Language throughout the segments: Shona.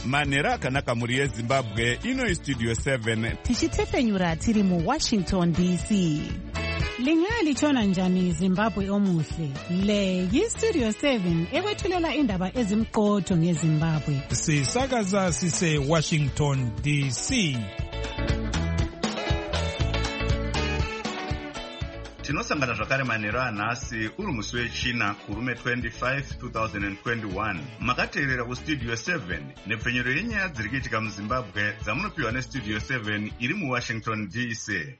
manhero akanaka mhuri yezimbabwe. Ino Studio 7 tichitefenyura tiri muWashington DC. Lingalitshona njani Zimbabwe omuhle? Le yiStudio 7 ekwethulela indaba ezimqotho ngeZimbabwe. Sisakaza sise Washington DC. Tinosangana zvakare manhero anhasi uri musi wechina kurume 25 2021. Makateerera kuStudio 7 nepfenyero yenyaya dziri kuitika muZimbabwe dzamunopiwa neStudio 7 iri muWashington DC.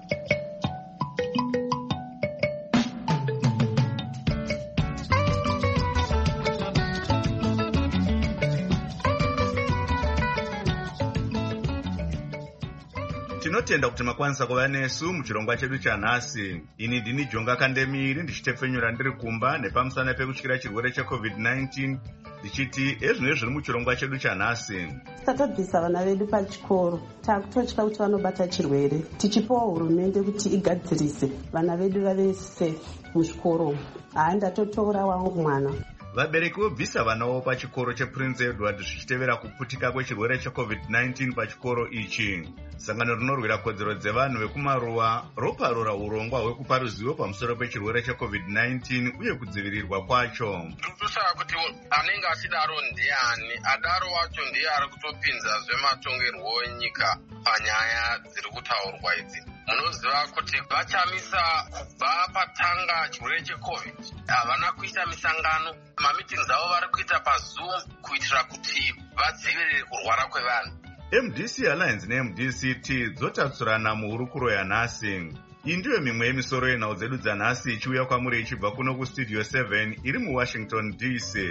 Tinotenda kuti makwanisa kuva nesu muchirongwa chedu chanhasi. Ini ndini Jonga Kandemiri ndichitepfenyura ndiri kumba nepamusana pekutyira chirwere cheCovid-19 ndichiti ezvino zviri muchirongwa chedu chanhasi. Tatobvisa vana vedu pachikoro, takutotya kuti vanobata chirwere, tichipawo hurumende kuti igadzirise vana vedu vave safe muzvikoro. Ndatotora wangu mwana. Vabereki vobvisa vanawo pachikoro chePrince Edward zvichitevera kuputika kwechirwere cheCovid-19 pachikoro ichi. Sangano rinorwira kodzero dzevanhu vekumaruwa roparura urongwa hwekupa ruzivo pamusoro pechirwere cheCovid-19 uye kudzivirirwa kwacho. Tirikushaka kuti anenge achidaro ndiani, adaro wacho ndiye ari kutopinza zvematongerwo enyika panyaya dziri kutaurwa idzi. Munoziva kuti vachamisa kubva patanga chirwere cheCovid. Havana kuita misangano, mameetings avo vari kuita paZoom kuitira kuti vadzivirire kurwara kwevanhu. MDC Alliance neMDCT dzotatsurana muhurukuro yanhasi. Iyi ndiyo mimwe yemisoro yenhau dzedu dzanhasi ichiuya kwamuri ichibva kuno kuStudio 7 iri muWashington DC.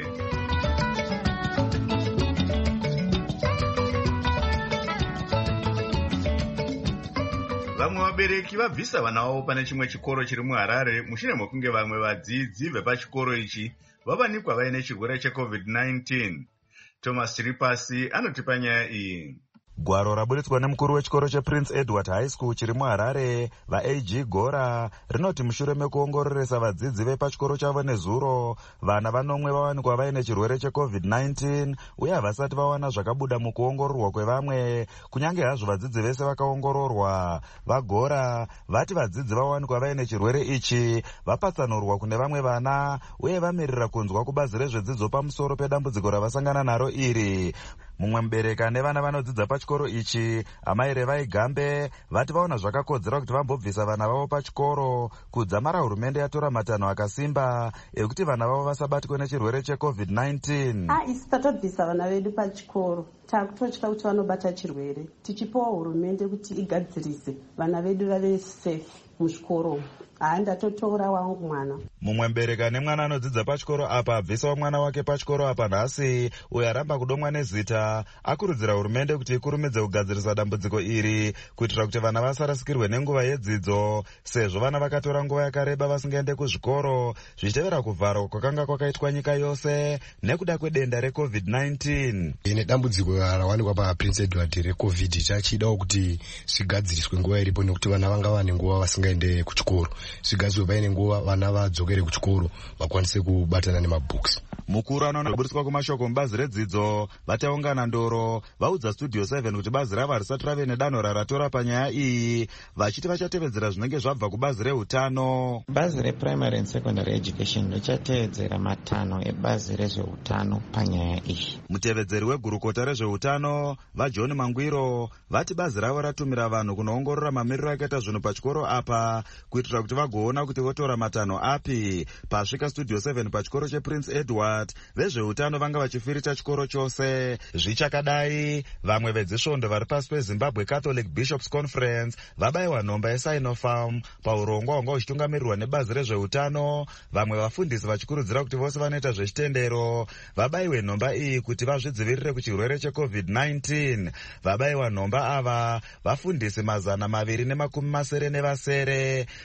Vamwe vabereki vabvisa vana vavo pane chimwe chikoro chiri muHarare mushure mekunge vamwe vadzidzi vepachikoro ichi vavanikwa vaine chirwere cheCovid-19. Thomas Chiripasi anotipa nyaya iyi. Gwaro raburitswa nemukuru wechikoro chePrince Edward High School chiri muHarare, vaAG Gora, rinoti mushure mekuongororesa vadzidzi vepachikoro chavo nezuro, vana vanomwe vawanikwa vaine chirwere cheCovid-19 uye havasati vawana zvakabuda mukuongororwa kwevamwe, kunyange hazvo vadzidzi vese vakaongororwa. VaGora vati vadzidzi vawanikwa vaine chirwere ichi vapatsanurwa kune vamwe vana uye vamirira kunzwa kubazi rezvedzidzo pamusoro pedambudziko ravasangana naro iri. Mumwe mubereki ane vana vanodzidza pachikoro ichi, amai Revai Gambe, vati vaona zvakakodzera kuti vambobvisa vana vavo pachikoro kudzamara hurumende yatora matanho akasimba ekuti vana vavo vasabatwe nechirwere cheCovid-19. Isi tatobvisa vana vedu pachikoro, takutotya kuti vanobata chirwere, tichipawo hurumende kuti igadzirise vana vedu vave safe muzvikoro. Ndatotora wangu mwana. Mumwe mubereki ane mwana anodzidza pachikoro apa abvisawo mwana wake pachikoro apa nhasi, uye aramba kudomwa nezita, akurudzira hurumende kuti ikurumidze kugadzirisa dambudziko iri kuitira kuti vana vasarasikirwe nenguva yedzidzo, sezvo vana vakatora nguva yakareba vasingaende kuzvikoro zvichitevera kuvharwa kwakanga kwakaitwa nyika yose nekuda kwedenda reCovid-19. Ine dambudziko rawanikwa paPrince Edward reCovid chachidawo kuti zvigadziriswe nguva iripo nekuti vana vanga vane nguva vasingaende kuchikoro. Zvigadziwe paine nguva vana vadzokere kuchikoro vakwanise kubatana nemabooks. Mukuru anoburitswa kumashoko mubazi redzidzo vataungana ndoro vaudza Studio 7 kuti bazi ravo harisati rave nedanho raratora panyaya iyi, vachiti vachatevedzera zvinenge zvabva kubazi reutano. Bazi reprimary and secondary education richatevedzera matanho ebazi rezveutano panyaya iyi. Mutevedzeri wegurukota rezveutano vaJohn Mangwiro vati bazi ravo ratumira vanhu kunoongorora mamiriro akaita zvinhu pachikoro apa kuitira kuti vagoona kuti votora matanho api. Pasvika Studio 7 pachikoro chePrince Edward, vezveutano vanga vachifirita chikoro chose. Zvichakadai, vamwe vedzisvondo vari pasi peZimbabwe Catholic Bishops Conference vabayiwa nhomba yeSinopharm paurongwa hwanga huchitungamirirwa nebazi rezveutano, vamwe vafundisi vachikurudzira kuti vose vanoita zvechitendero vabayiwe nhomba iyi kuti vazvidzivirire kuchirwere cheCovid-19. Vabayiwa nhomba ava vafundisi 270 nevasere. Vanhu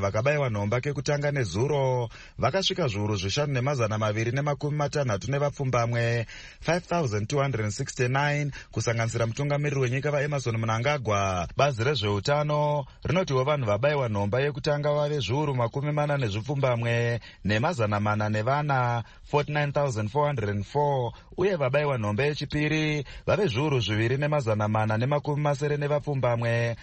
vanhu vakabayiwa nhomba kekutanga nezuro vakasvika zviuru 5,260 nevapfumbamwe 5,269 kusanganisira mutungamiriri wenyika vaEmerson Mnangagwa. Bazi rezveutano rinotiwo vanhu vabayiwa nhomba yekutanga vave zviuru 40 nezvipfumbamwe ne400 nevana 49,404 uye vabayiwa nhomba yechipiri vave zviuru 2,480 nevapfumbamwe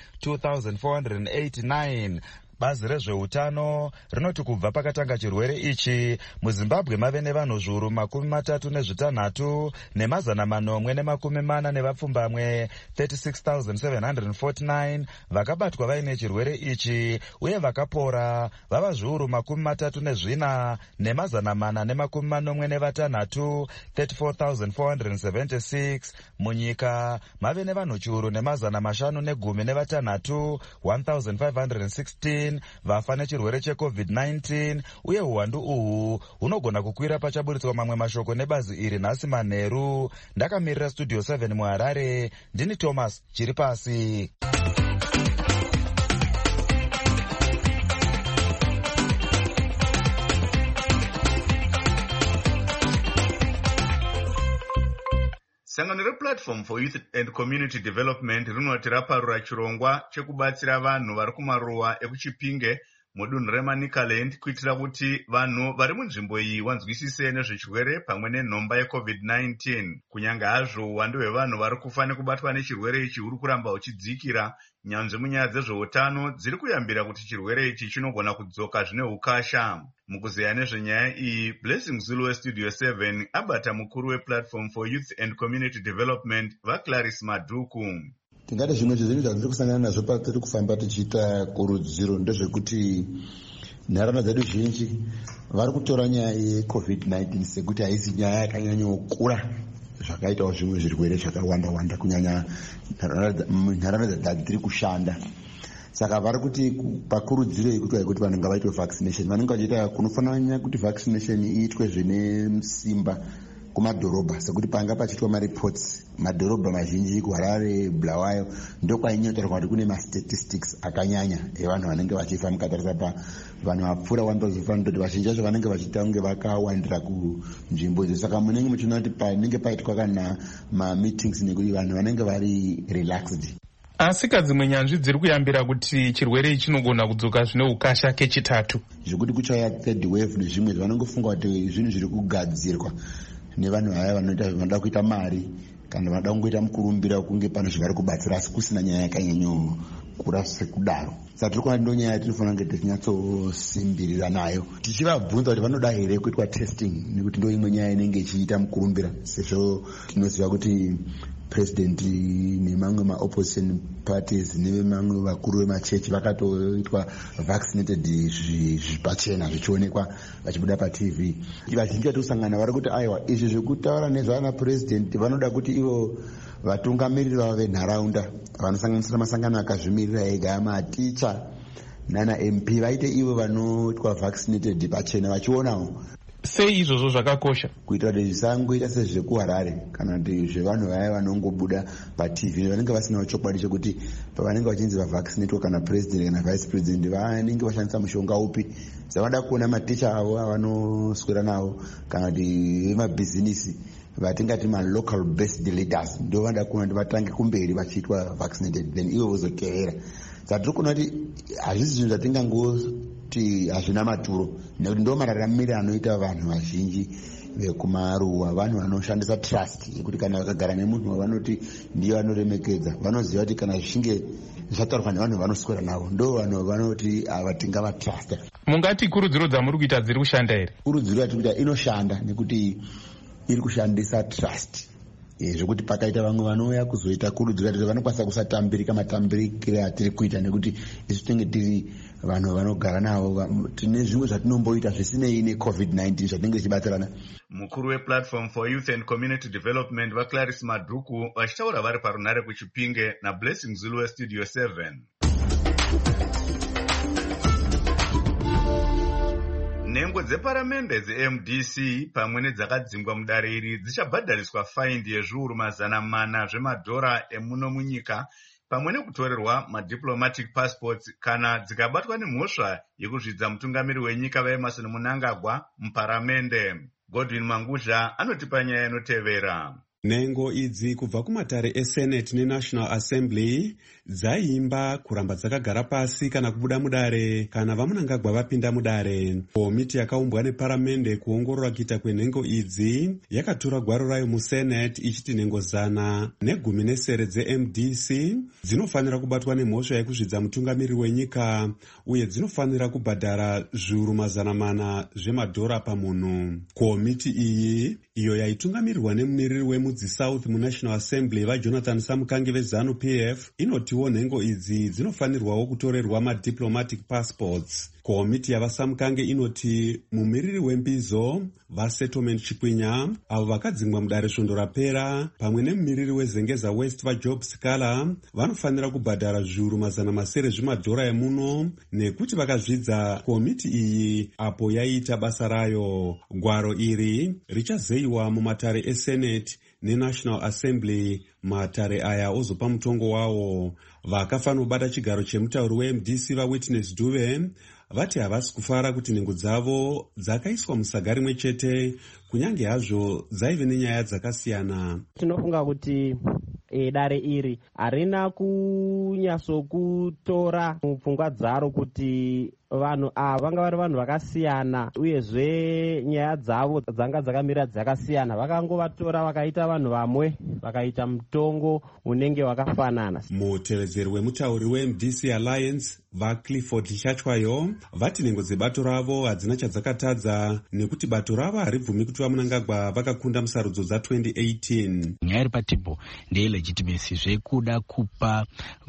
2,489. Bazi rezveutano rinoti kubva pakatanga chirwere ichi muZimbabwe mave nevanhu zviuru 36 ne140 nevapfumbamwe 36,749 vakabatwa vaine chirwere ichi uye vakapora vava zviuru 34 ne146 34,476. Munyika mave nevanhu chiuru 516 1,516 vafa nechirwere cheCovid-19 uye uwandu uhu hunogona kukwira pachaburitswa mamwe mashoko nebazi iri nhasi manheru. Ndakamirira Studio 7 muHarare, ndini Thomas Chiripasi. Sangano rePlatform for Youth and Community Development rinoti raparura chirongwa chekubatsira vanhu vari kumaruwa ekuChipinge mudunhu reManicaland kuitira kuti vanhu vari munzvimbo iyi vanzwisise nezvechirwere pamwe nenhomba yeCovid-19. Kunyange hazvo uwandu hwevanhu vari kufa nekubatwa nechirwere ichi huri kuramba huchidzikira, nyanzvi munyaya dzezveutano dziri kuyambira kuti chirwere ichi chinogona kudzoka zvine ukasha. Mukuzeya nezvenyaya iyi, Blessing Zulu weStudio 7 abata mukuru wePlatform for Youth and Community Development vaClarice Madhuku. Tingati zvimwe zvezvinhu zvandiri kusangana nazvo patiri kufamba tichiita kurudziro ndezvekuti nharaunda dzedu zhinji vari kutora nyaya yeCovid-19 sekuti haisi nyaya yakanyanyokura zvakaitawo zvimwe zvirwere zvakawanda kunyanya nharaunda dzatiri kushanda. Saka vari kuti pakurudziro yekuti kuti vanhu ngavaitwe vaccination, vanenge vachiita kunofananya kuti vaccination iitwe zvine simba kumadhorobha, sekuti panga pachiitwa mareports madhorobha mazhinji kuHarare, Bulawayo ndokwainyotera kuti kune mastatistics akanyanya evanhu vanenge vachifa. Mukatarisa pa vanhu vapfuura 1,500 kuti vazhinji vacho vanenge vachiita kunge vakawandira kunzvimbo idzi. Saka munenge muchiona kuti panenge paitwa kana mameetings nekuti vanhu vanenge vari relaxed. Asi kadzimwe nyanzvi dziri kuyambira kuti chirwere ichi chinogona kudzoka zvine ukasha kechitatu, zvekuti kuchauya third wave nezvimwe zvavanongofunga kuti zvinhu zviri kugadzirwa nevanhu vaya vanoda kuita mari kana vanoda kungoita mukurumbira kunge pano zvavari kubatsira, asi kusina nyaya yakanyanyokura sekudaro. Saka tiri kuona ndonyaya yatinofanira kunge tichinyatsosimbirira nayo, tichivabvunza kuti vanoda here kuitwa testing, nekuti ndo imwe nyaya inenge ichiita mukurumbira, sezvo tinoziva kuti president nemamwe maopposition parties nevemamwe vakuru vemachechi vakatoitwa vaccinated zvipachena zvichionekwa vachibuda paTV. Vazhinji vatosangana vari kuti aiwa izvi zvekutaura nezvana president vanoda kuti ivo vatungamiriri vavo venharaunda vanosanganisira masangano akazvimirira ega, maticha nana MP vaite ivo vanoitwa vaccinated pachena vachionawo. Sei izvozvo zvakakosha? Kuitira kuti zvisangoita sezvekuHarare kana kuti zvevanhu vaya vanongobuda paTV vanenge vasina chokwadi chokuti pavanenge vachinzi vavaccinatwa kana president kana vice president vanenge vashandisa mushonga upi. Zavada kuona maticha avo avanoswera navo kana kuti vemabhizinisi vatingati malocal based leaders ndo vanoda kuona kuti vatange kumberi vachiitwa vaccinated then ivo vozotevera. Saka tiri kuona kuti hazvisi zvinhu zvatingangoti hazvina maturo, nekuti ndo mararamiro anoita vanhu vazhinji vekumaruwa, vanhu vanoshandisa trust yekuti kana vakagara nemunhu wavanoti ndiye vanoremekedza, vanoziva kuti kana zvichinge zvataurwa nevanhu vanoswera navo ndo vanhu vanoti tingavatrasta. Mungati kurudziro dzamuri kuita dziri kushanda here? Kurudziro yatiri kuita inoshanda nekuti iri kushandisa trust, zvekuti pakaita vamwe vanouya kuzoita kurudzira kuti vanokwanisa kusatambirika matambirikire atiri kuita, nekuti isu tinenge tiri vanhu vanogara navo tine zvimwe zvatinomboita zvisinei neCovid-19 zvatinenge tichibatsirana. Mukuru wePlatform for Youth and Community Development vaClarice Madhuku vachitaura vari parunhare kuChipinge naBlessing Zulu weStudio 7. Nhengo dzeparamende dzeMDC pamwe nedzakadzingwa mudare iri dzichabhadhariswa faindi yezviuru 400 zvemadhora emuno munyika pamwe nekutorerwa madiplomatic passports kana dzikabatwa nemhosva yekuzvidza mutungamiri wenyika vaEmmerson Mnangagwa muparamende. Godwin Manguzha anotipa nyaya inotevera. Nhengo idzi kubva kumatare eSenate neNational Assembly dzaimba kuramba dzakagara pasi kana kubuda mudare kana vaMnangagwa vapinda mudare. Komiti yakaumbwa neparamende kuongorora kuita kwenhengo idzi yakatora gwaro rayo muSenate ichiti nhengo 119 dzeMDC dzinofanira kubatwa nemhosva yekuzvidza mutungamiri wenyika uye dzinofanira kubhadhara zviuru 400 zvemadhora pamunhu. Komiti iyi iyo yaitungamirirwa nemumiriri wemudziSouth muNational Assembly vaJonathan Samukange veZANU-PF inotiwo nhengo idzi dzinofanirwawo kutorerwa madiplomatic passports. Komiti yavaSamukange inoti mumiriri wembizo vaSettlement Chikwinya avo vakadzingwa mudare svondo rapera pamwe nemumiriri weZengeza West vaJob Sikala vanofanira kubhadhara zviuru 700 zvemadhora emuno nekuti vakazvidza komiti iyi apo yaiita basa rayo. Gwaro iri richazeyiwa mumatare eSenate neNational Assembly. Matare aya ozopa mutongo wawo. Vakafanira kubata chigaro chemutauri weMDC vaWitness Dube vati havasi kufara kuti nhengo dzavo dzakaiswa musaga rimwe chete kunyange hazvo dzaive nenyaya dzakasiyana. Tinofunga kuti dare iri harina kunyatsokutora mupfungwa dzaro kuti vanhu ava vanga vari vanhu vakasiyana uyezve nyaya dzavo dzanga dzakamira dzakasiyana. Vakangovatora vakaita vanhu vamwe vakaita mutongo unenge wakafanana. Mutevedzeri wemutauri weMDC Alliance vaClifford Chachwayo vati nhengo dzebato ravo hadzina chadzakatadza nekuti bato ravo haribvumi kuti vaMnangagwa vakakunda musarudzo dza2018. Nyaya iri patebho ndeyelegitimacy zvekuda kupa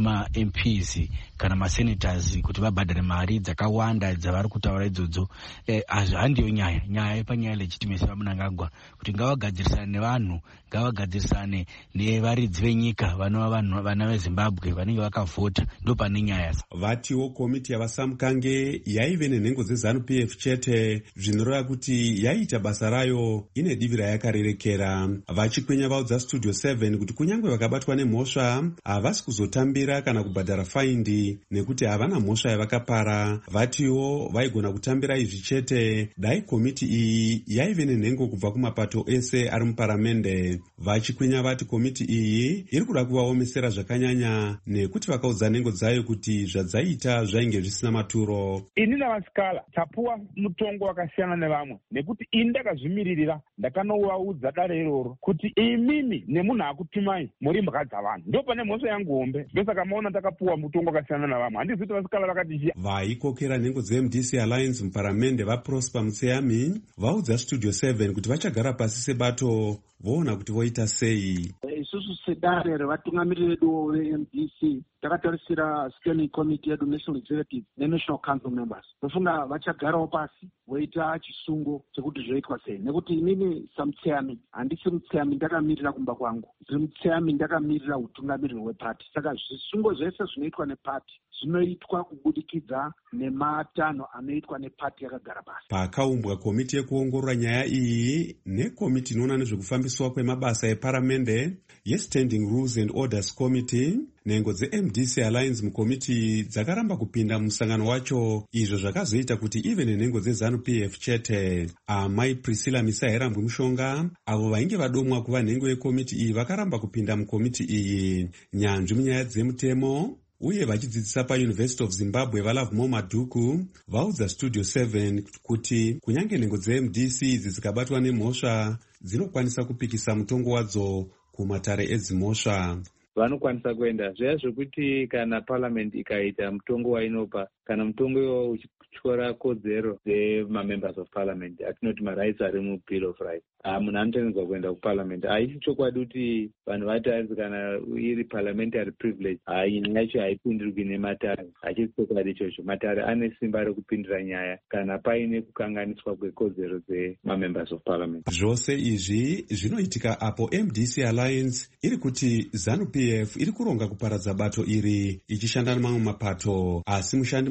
maMPs kana masenators kuti vabhadhare mari dzakawanda dzavari kutaura idzodzo. Handiyo nyaya yepanyaya legitimacy vaMnangagwa kuti ngavagadzirisane nevanhu, ngavagadzirisane nevaridzi venyika vana veZimbabwe vanenge vakavhota, ndo pane nyaya. Vatiwo komiti yavaSamukange yaive nenhengo dzeZANU-PF chete zvinoreva kuti yaiita basa rayo ine divi rayakarerekera. Vachikwenya vaudza Studio 7 kuti kunyange vakabatwa nemhosva havasi kuzotambira kana kubhadhara faindi nekuti havana mhosva yavakapara. Vatiwo vaigona kutambira izvi chete dai komiti iyi yaive nenhengo kubva kumapato ese ari muparamende. Vachikwenya vati komiti iyi iri kuda kuvaomesera zvakanyanya nekuti vakaudza nhengo dzayo kuti zvadzaita zvainge zvisina maturo. Ini navasikala tapuwa mutongo wakasiyana nevamwe nekuti ini ndakazvimiririra ndakanovaudza dare iroro kuti imimi nemunhu akutumai muri mhaka dzavanhu, ndo pane mhosva yangu hombe. Ndosaka maona takapuwa mutongo wakasiyana nevamwe. Handizvi kuti vasikala vakatizhiya. Vaikokera nhengo dzeMDC Alliance muparamende vaProsper Mutseyami vaudza Studio 7 kuti vachagara pasi sebato voona kuti voita sei. Isusu sedare revatungamiriri vedu veMDC takatarisira standing committee yedu national executive nenational council members. Tofunga vachagarawo pasi voita chisungo chekuti zvoitwa sei, nekuti inini saMutseyami handisi Mutseyami ndakamirira kumba kwangu, ndiri Mutseyami ndakamirira utungamiriri hwepati. Saka zvisungo zvese zvinoitwa nepati zvinoitwa kubudikidza nematanho anoitwa nepati yakagara pasi. Pakaumbwa komiti yekuongorora nyaya iyi nekomiti inoona nezvekufambiswa kwemabasa eparamende yeStanding Rules and Orders Committee, nhengo dzeMDC Alliance mukomiti dzakaramba kupinda musangano wacho, izvo zvakazoita kuti ive nenhengo dzeZANU-PF chete. Amai Priscilla Misaherambwe Mushonga avo vainge vadomwa kuva nhengo yekomiti iyi vakaramba kupinda mukomiti iyi. Nyanzvi munyaya dzemutemo uye vachidzidzisa paUniversity of Zimbabwe vaLovemore Madhuku vaudza Studio 7 kuti kunyange nhengo dzeMDC idzi dzikabatwa nemhosva dzinokwanisa kupikisa mutongo wadzo kumatare edzimhosva. Vanokwanisa kuenda zviya zvokuti kana parliament ikaita mutongo wainopa kana mutongo iwowo uchityora kodzero dzemamembers of parliament, atinoti marights ari mubill of rights, munhu anotenderwa kuenda kuparliament. Haisi chokwadi kuti vanhu vataridzi kana iri parliamentary privilege nyaya yacho haipindirwi nematare. Hachisi chokwadi ichocho. Matare ane simba rekupindira nyaya kana paine kukanganiswa kwekodzero dzemamembers of parliament. Zvose izvi zvinoitika apo MDC Alliance iri kuti ZANU-PF iri kuronga kuparadza bato iri ichishanda nemamwe mapato, asi mushandi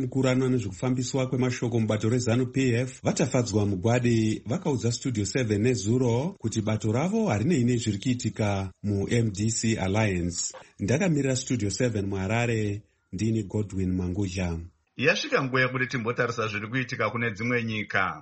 mukurana nezvekufambiswa kwemashoko mubato reZANU-PF vatafadzwa mugwadi vakaudza Studio 7 nezuro kuti bato ravo harinei nezviri kuitika muMDC Alliance. Ndakamirira Studio 7 muHarare, ndini Godwin Mangudya. Yasvika nguva yekuti timbotarisa zviri kuitika kune dzimwe nyika.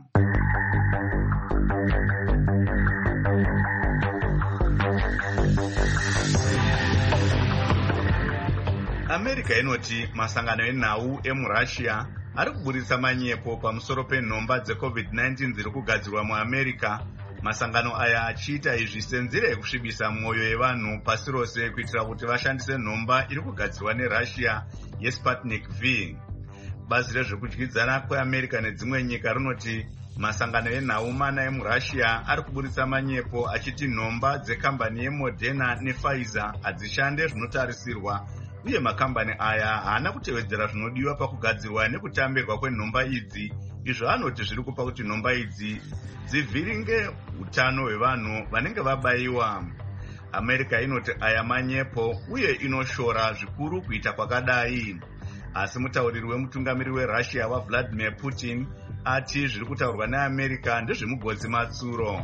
America inoti masangano enhau emuRussia ari kuburitsa manyepo pamusoro penhomba dzeCovid-19 dziri kugadzirwa muAmerica. Masangano aya achiita izvi senzira yekusvibisa mwoyo yevanhu pasi rose kuitira kuti vashandise nhomba iri kugadzirwa neRussia yeSputnik V. Bazi rezvekudyidzana kweAmerica nedzimwe nyika rinoti masangano enhau mana emuRussia ari kuburitsa manyepo achiti nhomba dzekambani yeModerna nePfizer hadzishande zvinotarisirwa, uye makambani aya haana kutevedzera zvinodiwa pakugadzirwa nekutambirwa kwenhomba idzi, izvo anoti zviri kupa kuti nhomba idzi dzivhiringe utano hwevanhu vanenge vabayiwa. America inoti aya manyepo uye inoshora zvikuru kuita kwakadai. Asi mutauriri wemutungamiri weRussia waVladimir Putin ati zviri kutaurwa neAmerica ndezvemugodzi matsuro.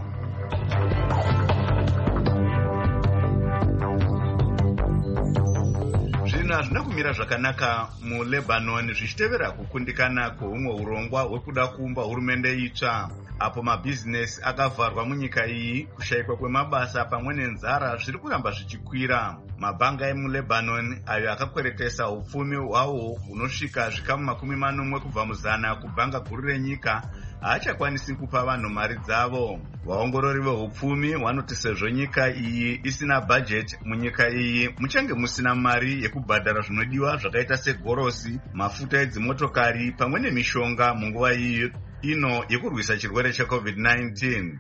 Zvinhu hazvina kumira zvakanaka muLebanon zvichitevera kukundikana kweumwe urongwa hwekuda kuumba hurumende itsva, apo mabhizinesi akavharwa munyika iyi, kushayikwa kwemabasa pamwe nenzara zviri kuramba zvichikwira. Mabhanga emuLebanon ayo akakweretesa upfumi hwawo hunosvika zvikamu 40 kubva muzana kubhanga guru renyika haachakwanisi kupa vanhu mari dzavo. Vaongorori vehupfumi vanoti sezvo nyika iyi isina bhajeti, munyika iyi muchange musina mari yekubhadhara zvinodiwa zvakaita segorosi, mafuta edzimotokari pamwe nemishonga munguva iyi ino yekurwisa chirwere cheCovid-19.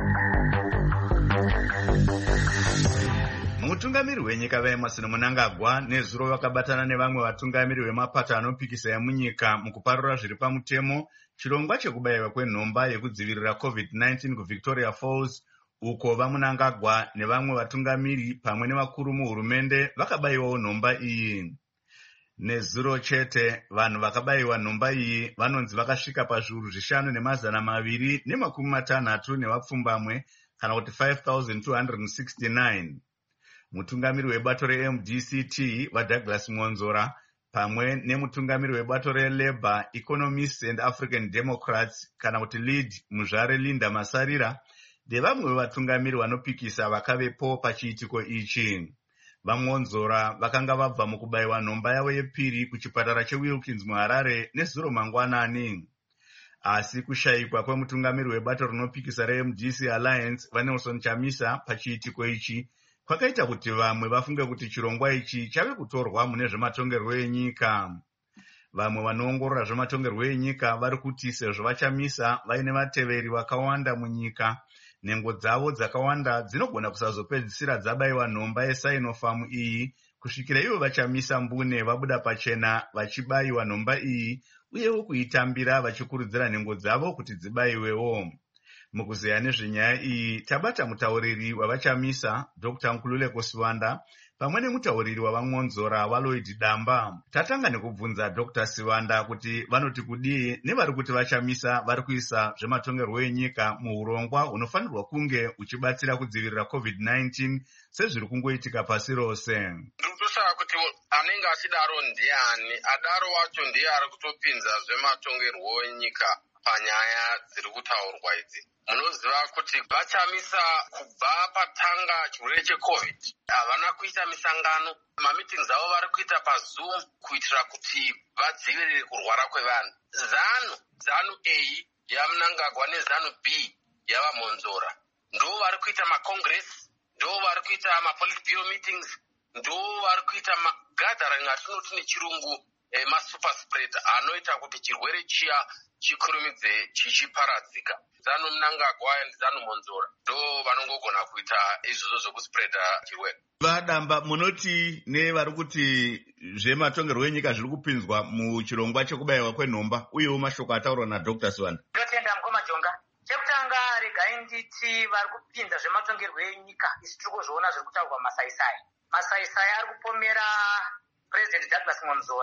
Mutungamiri wenyika vaEmmerson Mnangagwa nezuro vakabatana nevamwe vatungamiri vemapato anopikisa emunyika mukuparura zviri pamutemo chirongwa chekubayiwa kwenhomba yekudzivirira COVID-19 kuVictoria Falls, uko vaMnangagwa nevamwe vatungamiri pamwe nevakuru muhurumende vakabayiwawo nhomba iyi. Nezuro chete vanhu vakabayiwa nhomba iyi vanonzi vakasvika pazviuru 5,260 nevapfumbamwe, kana kuti 5,269. Mutungamiri webato reMDCT vaDouglas Monzora pamwe nemutungamiri webato reLabour, Economists and African Democrats kana kuti LEAD muzvare Linda Masarira ndevamwe vevatungamiri vanopikisa vakavepo pachiitiko ichi. VaMonzora vakanga vabva mukubayiwa nhomba yavo yepiri kuchipatara cheWilkins muHarare nezuro mangwanani. Asi kushayikwa kwemutungamiri webato rinopikisa reMDC Alliance vaNelson Chamisa pachiitiko ichi kwakaita kuti vamwe vafunge kuti chirongwa ichi chave kutorwa mune zvematongerwo enyika. Vamwe vanoongorora zvematongerwo enyika vari kuti sezvo vaChamisa vaine vateveri vakawanda munyika, nhengo dzavo dzakawanda dzinogona kusazopedzisira dzabayiwa nhomba yeSinopharm iyi kusvikira ivo vaChamisa mbune vabuda pachena vachibayiwa nhomba iyi uyewo kuitambira vachikurudzira nhengo dzavo kuti dzibayiwewo. Mukuzeya nezvenyaya iyi tabata mutauriri wavaChamisa Dr. Nkululeko Siwanda pamwe nemutauriri wavaMonzora waLloyd Damba. Tatanga nekubvunza Dr. Siwanda kuti vanoti kudii nevari kuti vaChamisa vari kuisa zvematongerwo enyika muurongwa hunofanirwa kunge uchibatsira kudzivirira COVID-19 sezviri kungoitika pasi rose. Ndikutosaka kuti anenge achidaro ndiani, adaro wacho ndiye ari kutopinza zvematongerwo enyika panyaya dziri kutaurwa idzi. Munoziva kuti vaChamisa kubva patanga chirwere cheCovid havana kuita misangano, mameetings avo vari kuita paZoom kuitira kuti vadzivirire kurwara kwevanhu. ZANU A yaMnangagwa neZANU B yavaMonzora ndo vari kuita macongress, ndo vari kuita mapolitburo meetings, ndo vari kuita magathering atinoti nechirungu masuper spread anoita kuti chirwere chiya chikurumidze chichiparadzika. ZANU Mnangagwa and ZANU Monzora ndo vanongogona kuita izvozvo zvokuspreda chirwere. Vadamba, munoti nevari kuti zvematongerwo enyika zviri kupinzwa muchirongwa chekubayiwa kwenhomba uyewo mashoko ataurwa naDr. Siwanda. Ndotenda Mukoma Jonga. Chekutanga regai nditi vari kupinza zvematongerwo enyika isi tiri kuzviona zviri kutaurwa masaisai. Masaisai ari kupomera President Douglas Monzora.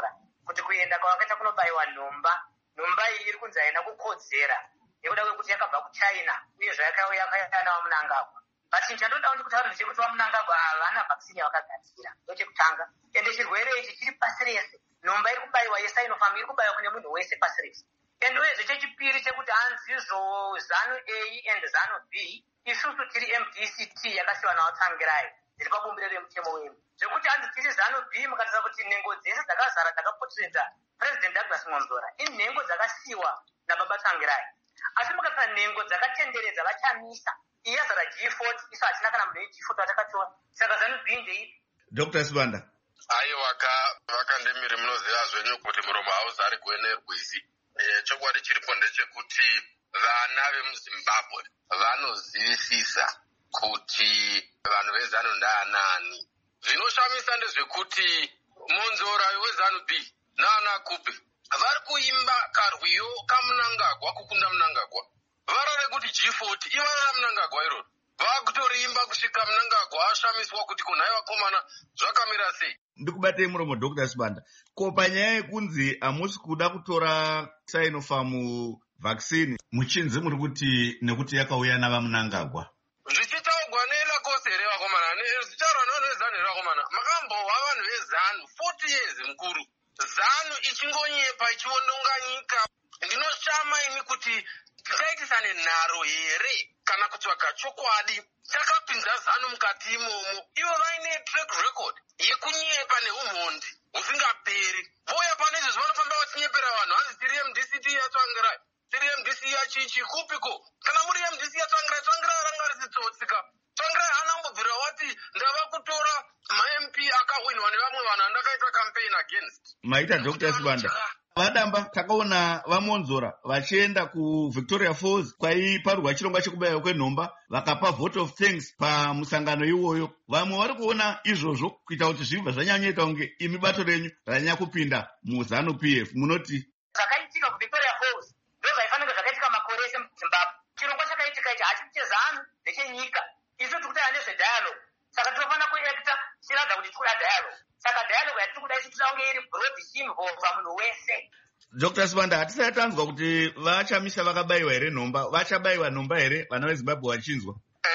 kuti kuenda kwavakaita kunobayiwa nhomba iyi iri kunzi haina kukodzera nekuda kwekuti yakabva kuchina uyezve yakauya yakayana vamunangagwa. But chandinoda kutaura chekuti vamunangagwa havana vhakisini yavakagadzira ndochekutanga, ende chirwere ichi chiri pasi rese. Nhomba iri kubayiwa yeSinopharm iri kubayiwa kune munhu wese pasi rese. Ende uyezve chechipiri chekuti hanzi izvo zano A and zano B isusu tiri MDCT yakasiyiwa navatsangirai dziri pabumbiro remutemo wenyu, zvekuti hanzi tiri zano B mukataura kuti nhengo dzese dzakazara dzakapoteredza President Douglas Monzora inhengo dzakasiyiwa nababa Tsangirai, asi mukataura nhengo dzakatenderedza vachamisa iyazara G40 isu hatina kana munhu weG40 watakatiwa. Saka zano B ndeipi? Dr. Sibanda. Aiwa vakandemiri munoziva zvenyu kuti muromo hauzari kuene rwizi. Chokwadi chiripo ndechekuti vana vemuZimbabwe vanozivisisa kuti vanhu vezanu ndaanani. Zvinoshamisa ndezvekuti Monzora wezanu B naana Kupe vari kuimba karwiyo kaMnangagwa kukunda Mnangagwa. Varare kuti G40 ivarara Mnangagwa iroro. Vakutorimba kusvika Mnangagwa ashamiswa kuti kunhai vakomana zvakamira sei. Ndikubatei muromo Dr. Sibanda. Ko panyaya yekunzi hamusi kuda kutora Sinopharm vaccine muchinzi muri kuti nekuti yakauya navaMnangagwa. Zvichitaugwa neLacoste here vakomana, zvichitaurwa nevezanu here vakomana. Makambobva vanhu vezanu 40 years mukuru. Zanu ichingonyepa ichiondonga nyika. Ndinoshama ini kuti tikaitisane nharo here kana kutsvaga chokwadi. Takapinza zanu mukati imomo. Ivo vaine track record yekunyepa neumhondi husingaperi. Voya pane izvo vanofamba vachinyepera vanhu. Hanzi tiri MDCT yaTsangirai, tiri MDC yachichi kupiko. Kana muri MDC yaTsangirai, Tsangirai ranga risitsotsika. Tsangirai anambobvira wati ndava kutora ma-MP akahwinwa nevamwe vanhu andakaita campaign against. Maita Dr. Sibanda. Vadamba takaona vaMonzora vachienda kuVictoria Falls kwaiparwa chirongwa chekubayiwa kwenhomba vakapa vote of thanks pamusangano iwoyo. Vamwe vari kuona izvozvo kuita kuti zvibva zvanyanyoita kunge imi bato renyu ranyanya kupinda muzanu PF. Munoti zvakaitika kuVictoria Falls ndozvaifanira zvakaitika makore ese muZimbabwe. Chirongwa chakaitika ichi hachisi chezanu ndechenyika. Isu tiri kutaura nezvedialogue. Saka tinofanira kuekta tichiratidza kuti tiri kuda dialogue. Saka dialogue yatiri kuda isu tinoda kunge iri broad ichiinvolva munhu wese. Dr. Sibanda, hatisati tanzwa kuti vachamisa vakabayiwa here nhomba, vachabayiwa nhomba here vana veZimbabwe vachinzwa?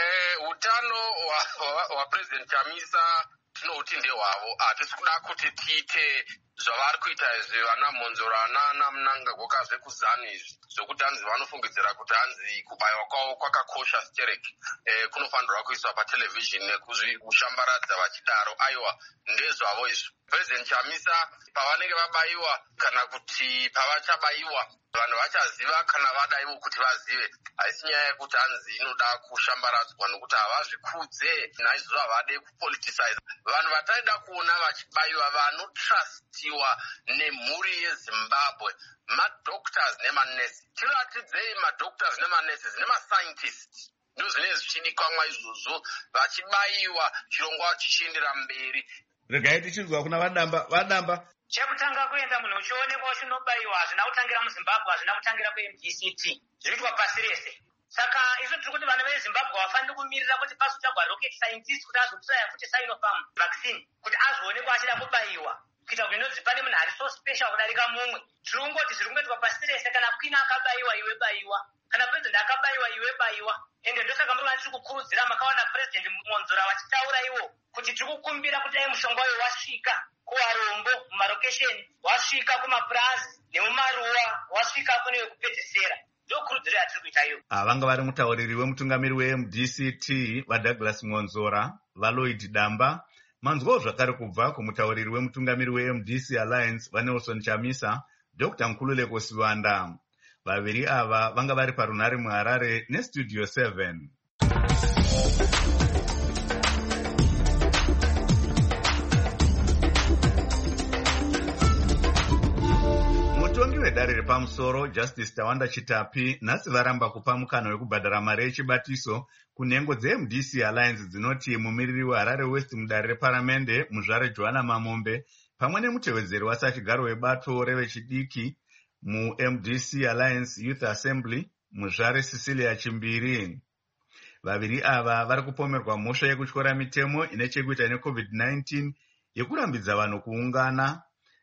Utano hwaPresident Chamisa tinouti ndehwavo. Hatisi kuda kuti tiite zvavari kuita izvi vana Monzora nana Mnangagwa kazve kuzanu izvi zvokuti hanzi vanofungidzira kuti hanzi kubayiwa kwavo kwakakosha stereki. Kunofanirwa kuiswa patelevhizhini nekushambaradza vachidaro. Aiwa, ndezvavo izvi. President Chamisa pavanenge vabayiwa kana kuti pavachabayiwa vanhu vachaziva kana vadaiwo kuti vazive. Haisi nyaya yekuti hanzi inoda kushambaradzwa nokuti havazvikudze naizvozvo havade kupoliticize. Vanhu vataida kuona vachibayiwa vanotrustiwa nemhuri yeZimbabwe, madoctors nemanesi. Tiratidzei madoctors nemanesi nemascientists. Ndozvinenge zvichidikwa izvozvo vachibayiwa chirongwa chichiendera mberi. Regai tichinzwa kuna Vadamba. Chekutanga kuenda munhu uchionekwa uchinobayiwa hazvina kutangira muZimbabwe, hazvina kutangira kuMDCT. Zvinoitwa pasi rese. Saka isu tiri kuti vana veZimbabwe vafanire kumirira kuti pazotsvagwa rocket scientist kuti azotsvaya futi Sinopharm vaccine kuti azoonekwa achida kubayiwa. Kuita kuti ndinonzi pane munhu ari so special kudarika mumwe. Tiri kungoti zviri kungoitwa pasi rese. Kana Queen akabayiwa iwe bayiwa, kana President akabayiwa iwe bayiwa. Ende ndosaka muri tiri kukurudzira makaona President Monzora vachitaura iwo kuti tiri kukumbira kuti dai mushonga uyo wasvika kuvarombo mumarokesheni, wasvika kumapurazi nemumaruwa, wasvika kune wekupedzisira. Ndokurudziro yatiri kuita iyo. Vanga vari mutauriri wemutungamiri weMDCT vaDouglas Monzora, vaLloyd Damba. Manzwawo zvakare kubva kumutauriri wemutungamiri weMDC Alliance vaNelson Chamisa, Dr. Nkululeko Sibanda. Vaviri ava vanga vari parunhare muHarare neStudio 7. Mutongi wedare repamusoro Justice Tawanda Chitapi nhasi varamba kupa mukana wekubhadhara mari yechibatiso kunhengo dzeMDC Alliance dzinoti mumiriri weHarare West mudare reparamende muzvare Joanna Mamombe pamwe nemutevedzeri wasachigaro webato revechidiki muMDC Alliance Youth Assembly muzvare Cecilia Chimbiri. Vaviri ava vari kupomerwa mhosva yekutyora mitemo ine chekuita neCovid-19 yekurambidza vanhu kuungana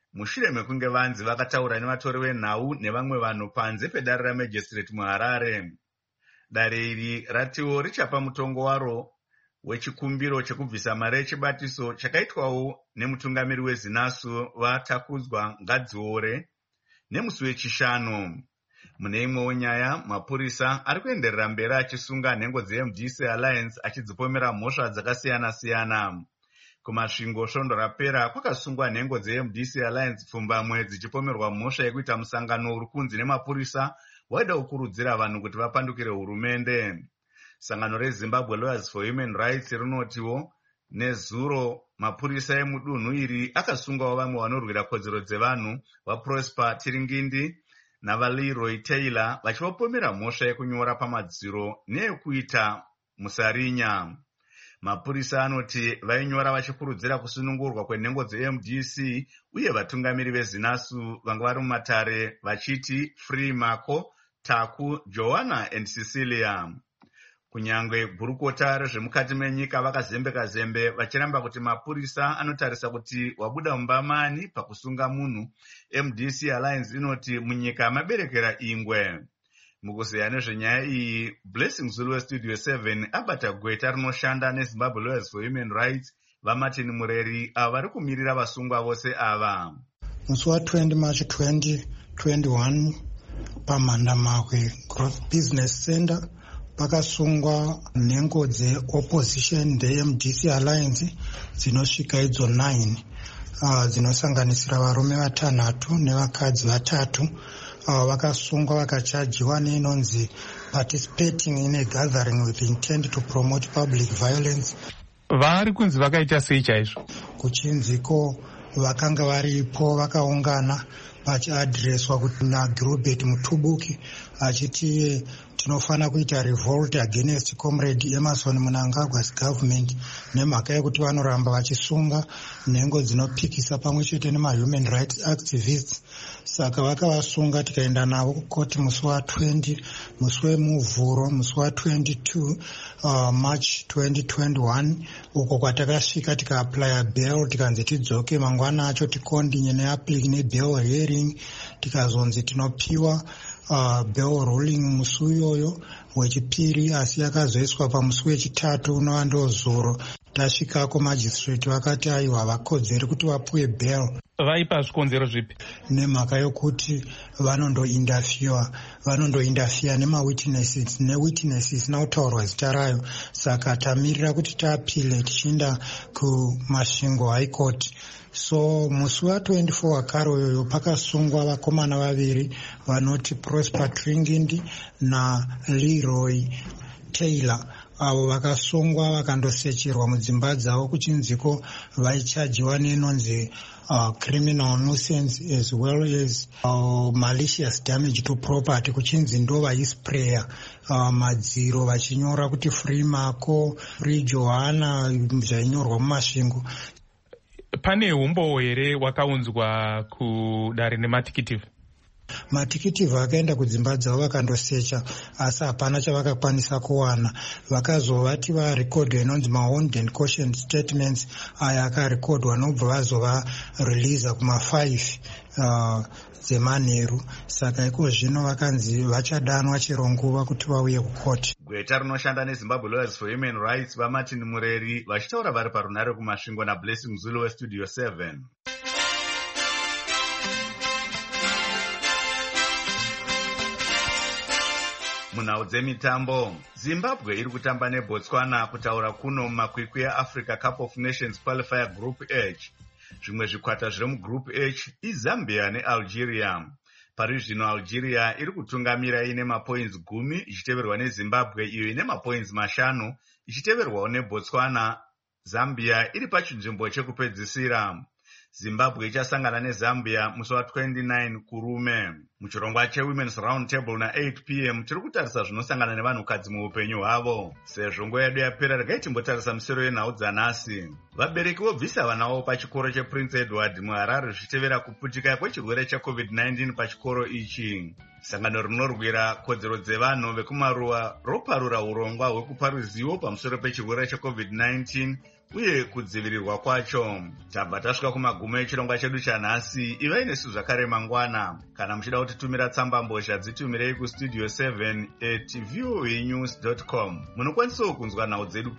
mushure mekunge vanzi vakataura nevatori venhau nevamwe vanhu panze pedare ramajistrate muHarare. Dare iri ratiwo richapa mutongo waro wechikumbiro chekubvisa mari yechibatiso chakaitwawo nemutungamiri weZinasu vatakudzwa Ngadziore nemusi wechishanu. Mune imwewo nyaya, mapurisa ari kuenderera mberi achisunga nhengo dzeMDC Alliance achidzipomera mhosva dzakasiyana-siyana. Kumasvingo svondo rapera kwakasungwa nhengo dzeMDC Alliance pfumbamwe dzichipomerwa mhosva yekuita musangano uri kunzi nemapurisa waida kukurudzira vanhu kuti vapandukire hurumende. Sangano reZimbabwe Lawyers for Human Rights rinotiwo nezuro mapurisa emudunhu iri akasungawo vamwe vanorwira kodzero dzevanhu vaProsper Tiringindi navaLeroy Taylor vachivapomera mhosva yekunyora pamadziro neyekuita musarinya. Mapurisa anoti vainyora vachikurudzira kusunungurwa kwenhengo dzeMDC uye vatungamiri veZinasu vanga vari mumatare vachiti Free Marco, Taku, Joanna and Cecilia. Kunyangwe gurukota rezvemukati menyika vakazembe vachiramba kuti mapurisa anotarisa kuti wabuda mumbamani pakusunga munhu. MDC Alliance inoti munyika maberekera ingwe. Mukuzeya nezvenyaya iyi, Blessing Zulu weStudio 7 abata gweta rinoshanda neZimbabwe Lawyers for Human Rights vaMartin Mureri ava vari kumirira vasungwa vose ava. Musi wa20 March 2021 paMhandamakwe Growth Business Center pakasungwa nhengo dzeopposition ndeMDC Alliance dzinosvika idzo 9 dzinosanganisira varume 6 nevakadzi 3. Vakasungwa vakachajiwa neinonzi participating in a gathering with intent to promote public violence. Vari kunzi vakaita sei chaizvo? Kuchinziko vakanga varipo vakaungana vachiadhireswa kuti naGilbert Mutubuki achiti tinofana kuita revolt against comrade Emerson Mnangagwa's government nemhaka yekuti vanoramba vachisunga nhengo dzinopikisa pamwe chete nemahuman rights activists. Saka vakavasunga tikaenda navo kukoti musi wa20 musi wemuvhuro musi wa22 March 2021 uko kwatakasvika tikaaplya bail tikanzi tidzoke mangwana acho tikondinye nebail hearing tikazonzi tinopiwa bail ruling musi uyoyo wechipiri, asi yakazoiswa pamusi wechitatu unova ndozuro. Tasvikako magistrate vakati aiwa havakodzeri kuti vapuwe bail. Vaipa zvikonzero zvipi? Nemhaka yokuti vanondointerfere nemawitnesses newitnesses nautaurwa zita rayo. Saka tamirira kuti taapile tichienda kumasvingo high court. So musi wa24 wakare uyoyo pakasungwa vakomana vaviri vanoti Prosper Tiringindi naLeroy Taylor. Avo vakasungwa vakandosecherwa mudzimba dzavo kuchinziko vaichajiwa nenonzi criminal nuisance as well as malicious damage to property, kuchinzi ndo vaisprayer madziro vachinyora kuti Free Marco, Free Joanna zvainyorwa mumasvingo. Pane umbo here wakaunzwa kudare nematikitivu? Matikitivu vakaenda kudzimba dzavo vakandosecha, asi hapana chavakakwanisa kuwana. Vakazovati varekodwa inonzi ma-owned and cautioned statements, aya akarekodwa nobva vazova releasa kuma5 dzemanheru. Saka iko zvino vakanzi vachadanwa chero nguva kuti vauye kukoti. Gweta rinoshanda neZimbabwe Lawyers for Human Rights vaMartin Mureri vachitaura vari parunare kumasvingo naBlessing Zulu weStudio 7. Munhau dzemitambo, Zimbabwe iri kutamba neBotswana kutaura kuno mumakwikwi eAfrica Cup of Nations Qualifier Group H. Zvimwe zvikwata zviri muGroup H iZambia neAlgeria. Pari zvino Algeria iri kutungamira ine mapoints 10 ichiteverwa neZimbabwe iyo ine mapoints 5 ichiteverwawo neBotswana. Zambia iri pachinzvimbo chekupedzisira. Zimbabwe ichasangana neZambia musi wa29 kurume. Muchirongwa cheWomen's Round Table na8 p.m. tiri kutarisa zvinosangana nevanhukadzi muupenyu hwavo. Sezvo nguva yedu yapera regai timbotarisa misero yenhau dzanhasi. Vabereki vobvisa vana vavo pachikoro chePrince Edward muHarare zvichitevera kuputika kwechirwere cheCovid-19 pachikoro ichi. sangano rinorwira kodzero dzevanhu vekumaruwa roparura urongwa hwekupa ruzivo pamusoro pechirwere cheCovid-19 uye kudzivirirwa kwacho. Tabva tasvika kumagumo echirongwa chedu chanhasi. Ivai nesu zvakare mangwana. Kana muchida kutitumira tsamba mbozha dzitumirei kustudio 7@voanews.com. Munokwanisawo kunzwa nhau dzedu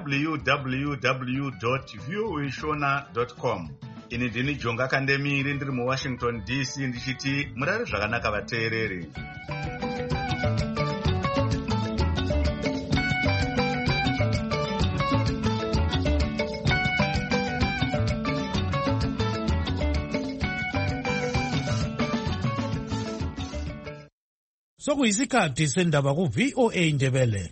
www.voashona.com. Ini ndini Jonga Kandemiri ndiri muWashington DC ndichiti murare zvakanaka vateereri. Sokuyisikhathi sendaba ku-VOA Indebele.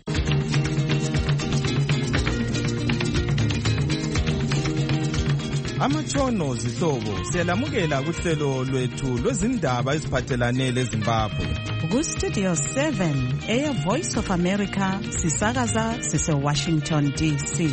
Amatshono zihlobo siyalamukela kuhlelo lwethu lwezindaba eziphathelane leZimbabwe. Ku-Studio 7 Air Voice of America sisakaza sise-Washington DC.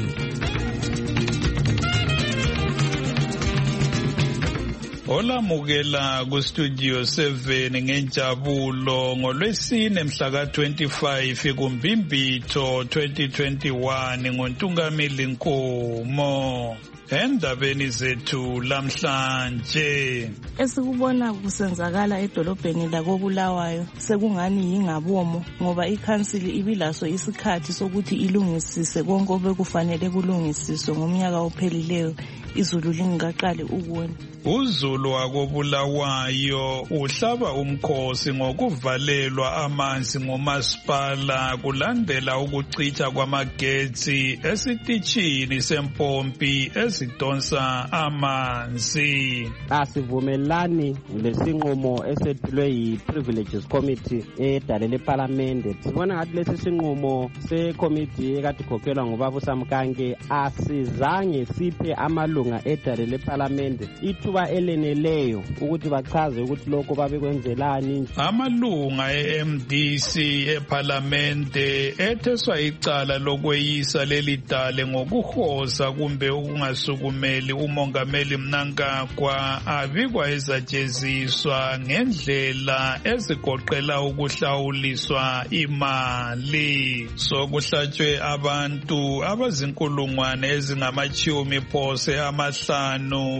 Olamukela ku-Studio 7 ngenjabulo ngolwesine mhla ka-25 kuMbimbitho 2021 ngoNtungamili Nkomo. Endabeni zethu lamhlanje esikubona kusenzakala edolobheni lakoBulawayo sekungani yingabomo ngoba ikhansili ibilaso isikhathi sokuthi ilungisise konke obekufanele kulungisiswe ngomnyaka ophelileyo izulu lingaqali ukuna. Uzulu wakoBulawayo uhlaba umkhosi ngokuvalelwa amanzi ngomasipala kulandela ukucitha kwamagetsi esitishini sempompi ezidonsa amanzi. Asivumelani lesinqumo esethulwe yi-Privileges Committee edale leParliament. Sibona ngathi lesi sinqumo se-committee ekade ikhokhelwa ngubaba uSamkange asizange siphe amalunga edale leParliament ithuba eleneleyo ukuthi bachaze ukuthi lokho babekwenzelani. Amalunga e-MDC eParliament etheswa icala lokweyisa leli dale ngokuhoza kumbe ukungasukumeli umongameli Mnangagwa abikwa ezajeziswa ngendlela ezigoqela ukuhlawuliswa imali. Sokuhlatshwe abantu abazinkulungwane ezingamachumi phose amahlanu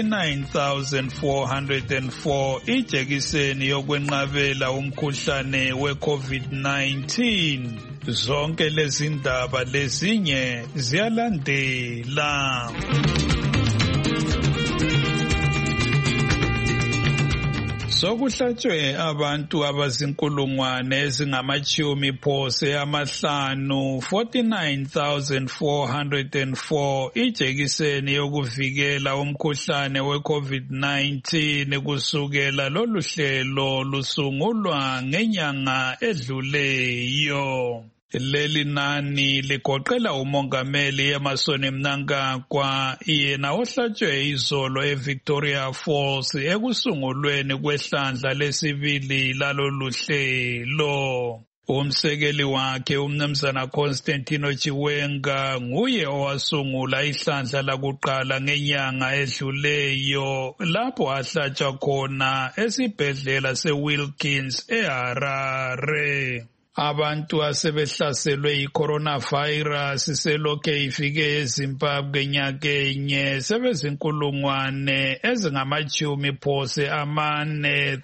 49,404 ijekiseni yokwenqabela umkhuhlane we-COVID-19. Zonke lezi ndaba lezinye ziyalandela. Sokuhlatshwe abantu abazinkulungwane ezingamachumi phose amahlanu 49,404 ijekiseni yokuvikela umkhuhlane we-COVID-19 kusukela lolu hlelo lusungulwa ngenyanga edluleyo. Leli nani ligoqela umongameli Emmerson Mnangagwa yena ohlatshwe izolo eVictoria Falls ekusungulweni kwehlandla lesibili lalolu hlelo. Umsekeli wakhe umnumzana Constantino Chiwenga nguye owasungula ihlandla lakuqala ngenyanga edluleyo lapho ahlatshwa khona esibhedlela seWilkins eHarare. Abantu asebehlaselwe yi-coronavirus selokhe ifike eZimbabwe nyakenye sebezinkulungwane ezingamachumi phose amane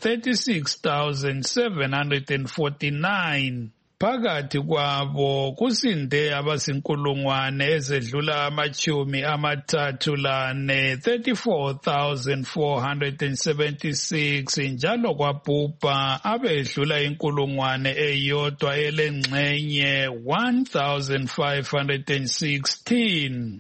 36,749. Phakathi kwabo kusinde abazinkulungwane ezedlula amachumi amathathu lane 34,476 njalo kwabhubha abedlula inkulungwane eyodwa elengxenye 1,516.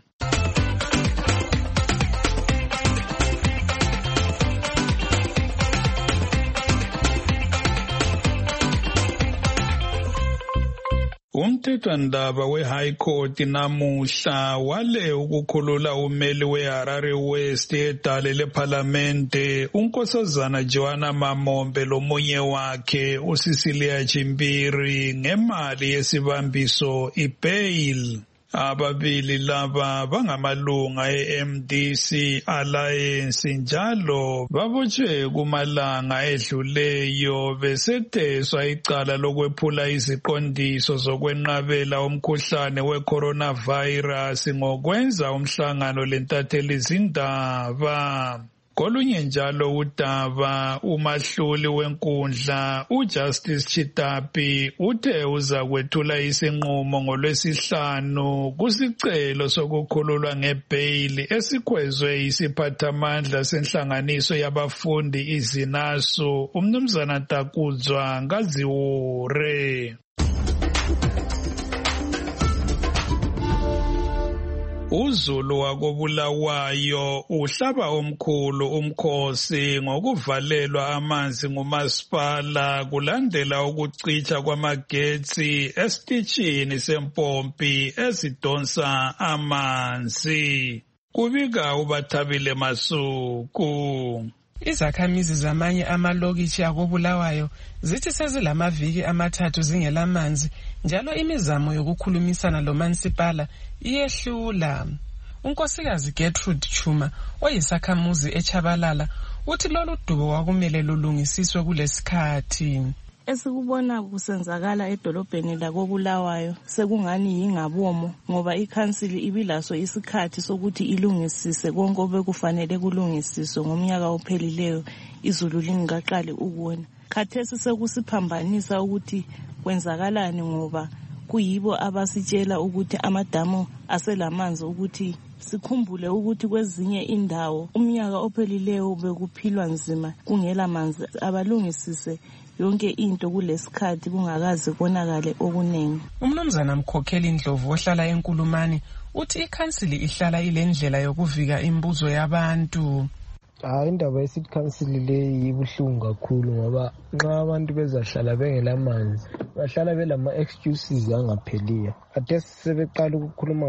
Umthethwandaba we-High Court namuhla wale ukukhulula umeli we-Harare West edale leParlamente unkosazana Joanna Mamombe lomunye wakhe uCecilia Chimbiri ngemali yesibambiso i-bail. Ababili laba bangamalunga e-MDC Alliance njalo babotshwe kumalanga edluleyo besetheswa icala lokwephula iziqondiso zokwenqabela umkhuhlane we-coronavirus ngokwenza umhlangano lentatheli zindaba. Kolunye njalo udaba umahluli wenkundla uJustice Chitapi uthe uza kwethula isinqumo ngoLwesihlanu kusicelo sokukhululwa ngebheyili esikhwezwe isiphathamandla senhlanganiso yabafundi izinasu umnumzana Takuzwa Ngaziwure. uZulu wakobulawayo uhlaba omkhulu umkhosi ngokuvalelwa amanzi ngumasipala kulandela ukucitsha kwamagetsi esitishini sempompi ezidonsa amanzi. Kubika uBathabile Masuku. Izakhamizi zamanye amalokitshi akobulawayo zithi sezilamaviki amathathu zingelamanzi njalo imizamo yokukhulumisana lomansipala iyehlula. Unkosikazi Gertrude Chuma oyisakhamuzi eChabalala uthi lolu dubo wakumele lulungisiswe kulesikhathi. Esikubona kusenzakala edolobheni lakobulawayo sekungani yingabomo ngoba ikhansili ibilaso isikhathi sokuthi ilungisise konke obekufanele kulungisiswe ngomnyaka ophelileyo izulu lingaqali ukuna. Khathesi sekusiphambanisa ukuthi kwenzakalani ngoba kuyibo abasitshela ukuthi amadamu aselamanzi ukuthi sikhumbule ukuthi kwezinye indawo umnyaka ophelileyo bekuphilwa nzima kungela manzi abalungisise yonke into kulesikhathi kungakazi konakale okunengi. Umnumzana Mkhokheli Ndlovu ohlala eNkulumani uthi ikhansili ihlala ilendlela yokuvika imibuzo yabantu. Indaba yesithi khansili le ibuhlungu kakhulu ngoba nxa abantu bezahlala bengelamanzi bahlala belama excuses angapheliyo. Ade sebeqala ukukhuluma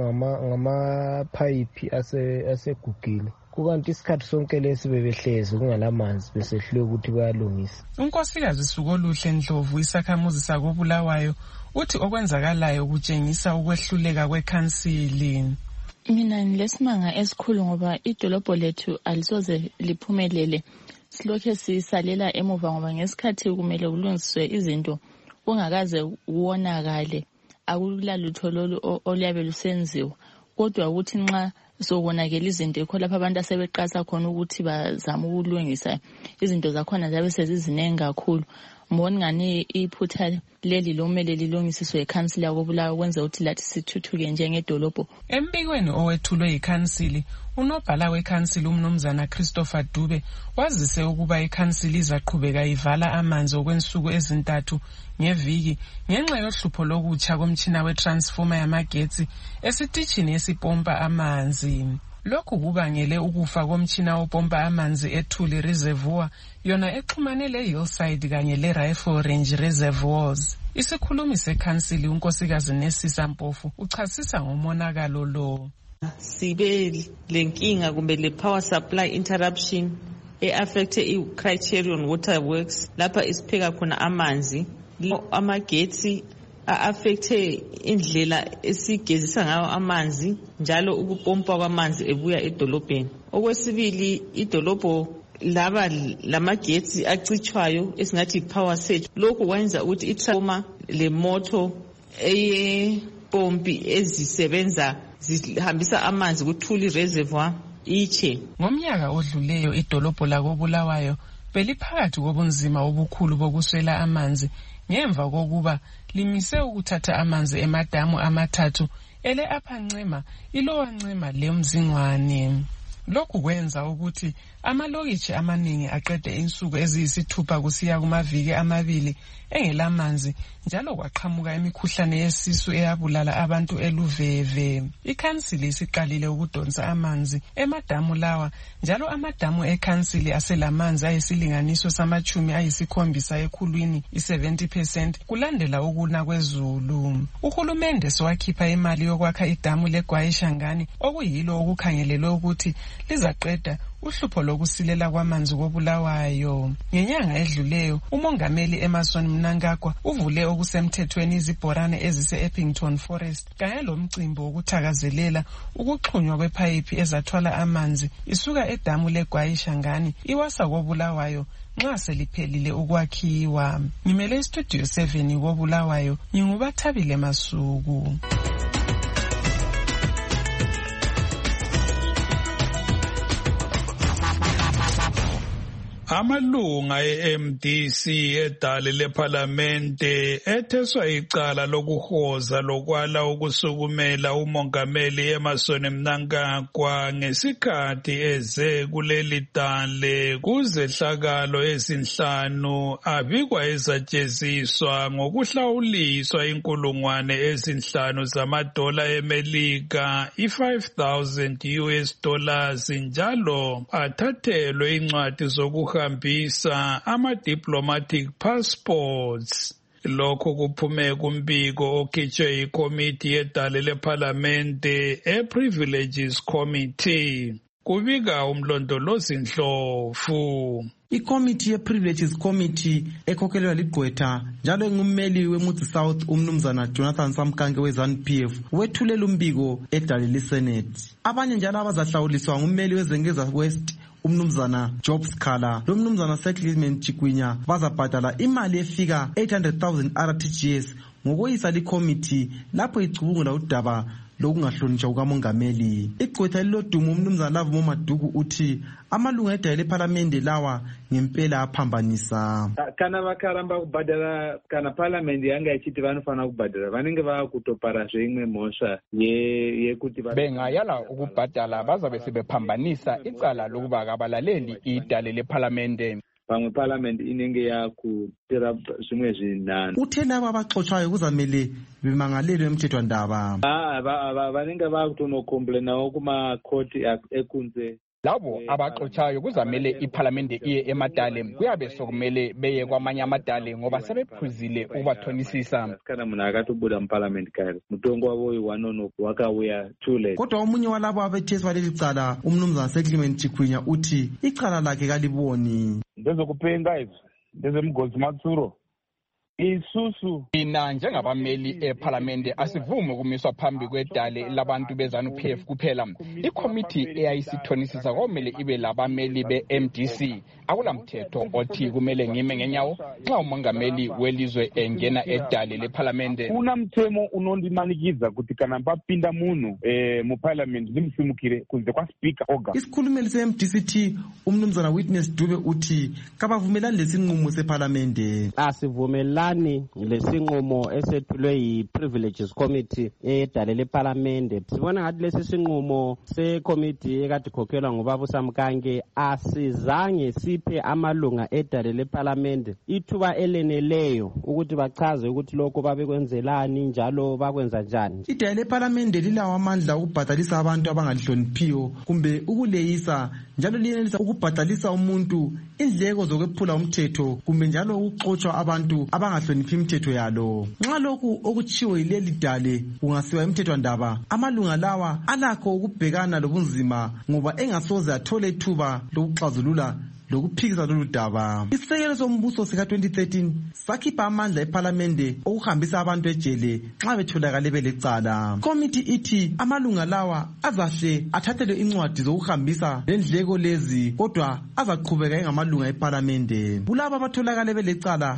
ngama-pipe asegugile. Kukanti isikhathi sonke lesi bebehlezi kungalamanzi besehlule ukuthi bayalungisa. Unkosikazi Sukoluhle Ndlovu isakhamuzi sakobulawayo uthi okwenzakalayo kutshengisa ukwehluleka kwekhansili. Mina nilesimanga esikhulu ngoba idolobho lethu alisoze liphumelele. Silokhe sisalela emuva ngoba ngesikhathi kumele kulungiswe izinto kungakaze kuwonakale akulalutho lolu oluyabe lusenziwa. Kodwa ukuthi nxa sokonakela izinto yikho lapha abantu asebeqasa khona ukuthi bazama ukulungisa izinto zakhona zabe sezizinengi kakhulu. Mbona ngani iphutha leli lomele lilungisiswe ikhansili yakobulawayo kwenza ukuthi lathi sithuthuke njengedolobho. Embikweni owethulwe ikhansili unobhala wekhansili umnumzana Christopher Dube wazise ukuba ikhansili izaqhubeka ivala amanzi okwensuku ezintathu ngeviki ngenxa yohlupho lokutsha komtshina wetransformer yamagetsi esitishini esipompa amanzi. Lokhu kubangele ukufa komtshina opompa amanzi eThuli Reservoir yona exhumane leHillside kanye leRifle Range Reservoirs. Isikhulumi sekhansili unkosikazi Nesisa Mpofu uchasisa ngomonakalo lo. Sibe lenkinga kumbe le power supply interruption affecte i-Criterion Waterworks lapha isipheka khona amanzi. Amagetsi affecte indlela esigezisa ngayo amanzi njalo ukupompa kwamanzi ebuya edolobheni. Okwesibili idolobho laba lamagetsi acitshwayo esingathi power surge. Lokhu kwenza ukuthi itransformer le moto eyepompi ezisebenza zihambisa amanzi kuThuli Reservoir iche. Ngomnyaka odluleyo idolobho lakobulawayo beliphakathi kobunzima obukhulu bokuswela amanzi ngemva kokuba limise ukuthatha amanzi emadamu amathathu ele aphancema ilowa ncema leMzingwane. Lokhu kwenza ukuthi amalokitshi amaningi aqede insuku eziyisithupha kusiya kumaviki amabili engelamanzi njalo kwaqhamuka imikhuhlane yesisu eyabulala abantu eLuveve. Ikhansili isiqalile ukudonsa amanzi emadamu lawa njalo amadamu ekhansili aselamanzi ayisilinganiso samachumi ayisikhombisa ekhulwini 70% kulandela ukuna kwezulu. Uhulumende sowakhipha imali yokwakha idamu leGwayishangani okuyilo okukhangelelwe ukuthi lizaqeda uhlupho lokusilela kwamanzi koBulawayo. Ngenyanga edluleyo, umongameli Emmerson Mnangagwa uvule okusemthethweni izibhorane ezise-Eppington Forest kanye lomcimbi wokuthakazelela ukuxhunywa kwepayipi ezathwala amanzi isuka edamu leGwayishangani iwasa koBulawayo nxa seliphelile ukwakhiwa. Ngimele istudio 7 koBulawayo, nginguBathabile Masuku. Amalunga e-MDC edale lephalamende etheswa icala lokuhoza lokwala ukusukumela umongameli Emmerson Mnangagwa ngesikhathi eze kuleli dale kuzehlakalo ezinhlanu abikwa ezajeziswa ngokuhlawuliswa $5,000 zamadola eMelika $5,000 njalo athathelwe incwadi zokuhambisa ama-diplomatic passports. Lokho kuphume kumbiko okhitshwe ikomiti yedale lephalamende e-Privileges Committee. Kubika umlondolozi Ndlovu. Ikomiti ye-Privileges Committee ekhokhelwa ligqwetha njalo engummeli weMudzi South umnumzana Jonathan Samkange we-ZANU-PF wethulela umbiko edale leSenate. Abanye njalo abazahlawuliswa ngummeli weZengeza West umnumzana Job Scala lo mnumzana Settlement Chikwinya bazabhadala imali efika 800,000 RTGS ngokweyisa likomiti lapho icubungula udaba lokungahlonitshwa kukamongameli. Igqwetha lilodumo umnumzana Lavo Maduku uthi amalunga edale lephalamende lawa ngempela aphambanisa. Kana vakaramba kubhadhara kana parliament yanga ichiti vanofana kubhadhara vanenge vakutopara zveimwe mhosva yekuti bengayala ukubhadala bazabe sebephambanisa icala lokuba kabalaleli idale lephalamende. Pamwe parliament inenge yakutira zvimwe zvinhanu. Uthe laba abaxotshayo kuzamele bemangalelwe emthethwandaba. Vanenge vakutonokomplainawo kumakhoti ekunze. Labo abaxotshayo kuzamele iPhalamende iye emadale kuyabe sokumele beye kwamanye amadale ngoba sebephuzile ubathonisisa. Kana munhu akatobuda muParliament kare mutongo wavo wanonoku wakauya too late. Kodwa omunye walabo abetheswa leli cala umnumzana Settlement Chikwinya uthi icala lakhe kaliboni. Ndezokupenga izvo ndezemgozi Matsuro. Isusu ina njengabameli ePhalamende asivumi ukumiswa phambi kwedale labantu beZANU-PF kuphela. Ikomiti eyayisithonisisa komele ibe labameli be-MDC akulamthetho othi kumele ngime ngenyawo nxa umongameli welizwe engena edale lePhalamende. Unamthemo unondimanikidza kuti kana papinda munhu muParliament limsimukire kunze kwaSpeaker oga. Isikhulumeli se-MDCT umnumzana Witness Dube uthi kabavumelani lesinqumo sePhalamende. Asivumelani lesinqumo esethulwe yi-Privileges Committee edale lePhalamende. Sibona ngathi lesi sinqumo sekomiti ekade khokhelwa ngubaba uSamkange asizange siphe amalunga edale lePhalamende ithuba eleneleyo ukuthi bachaze ukuthi lokho babekwenzelani njalo bakwenza njani. Idale lePhalamende lilawo amandla ukubhadalisa abantu abangalihloniphiyo kumbe ukuleyisa njalo liyenelisa ukubhadalisa umuntu indleko zokwephula umthetho kumbe njalo ukuxotshwa abantu abangahloniphi imithetho yalo. Nxa lokhu okuchiwo yileli dale kungasiwa imthethwandaba amalunga lawa alakho ukubhekana lobunzima ngoba engasoze athole ithuba lokuxazulula lokuphikisa lolu daba. Isisekelo sombuso sika-2013 sakhipha amandla ePhalamende okuhambisa abantu ejele nxa betholakale belecala. Komiti ithi amalunga lawa azahle athathelwe incwadi zokuhambisa lendleko lezi kodwa azaqhubeka engamalunga ePhalamende. Kulabo abatholakale belecala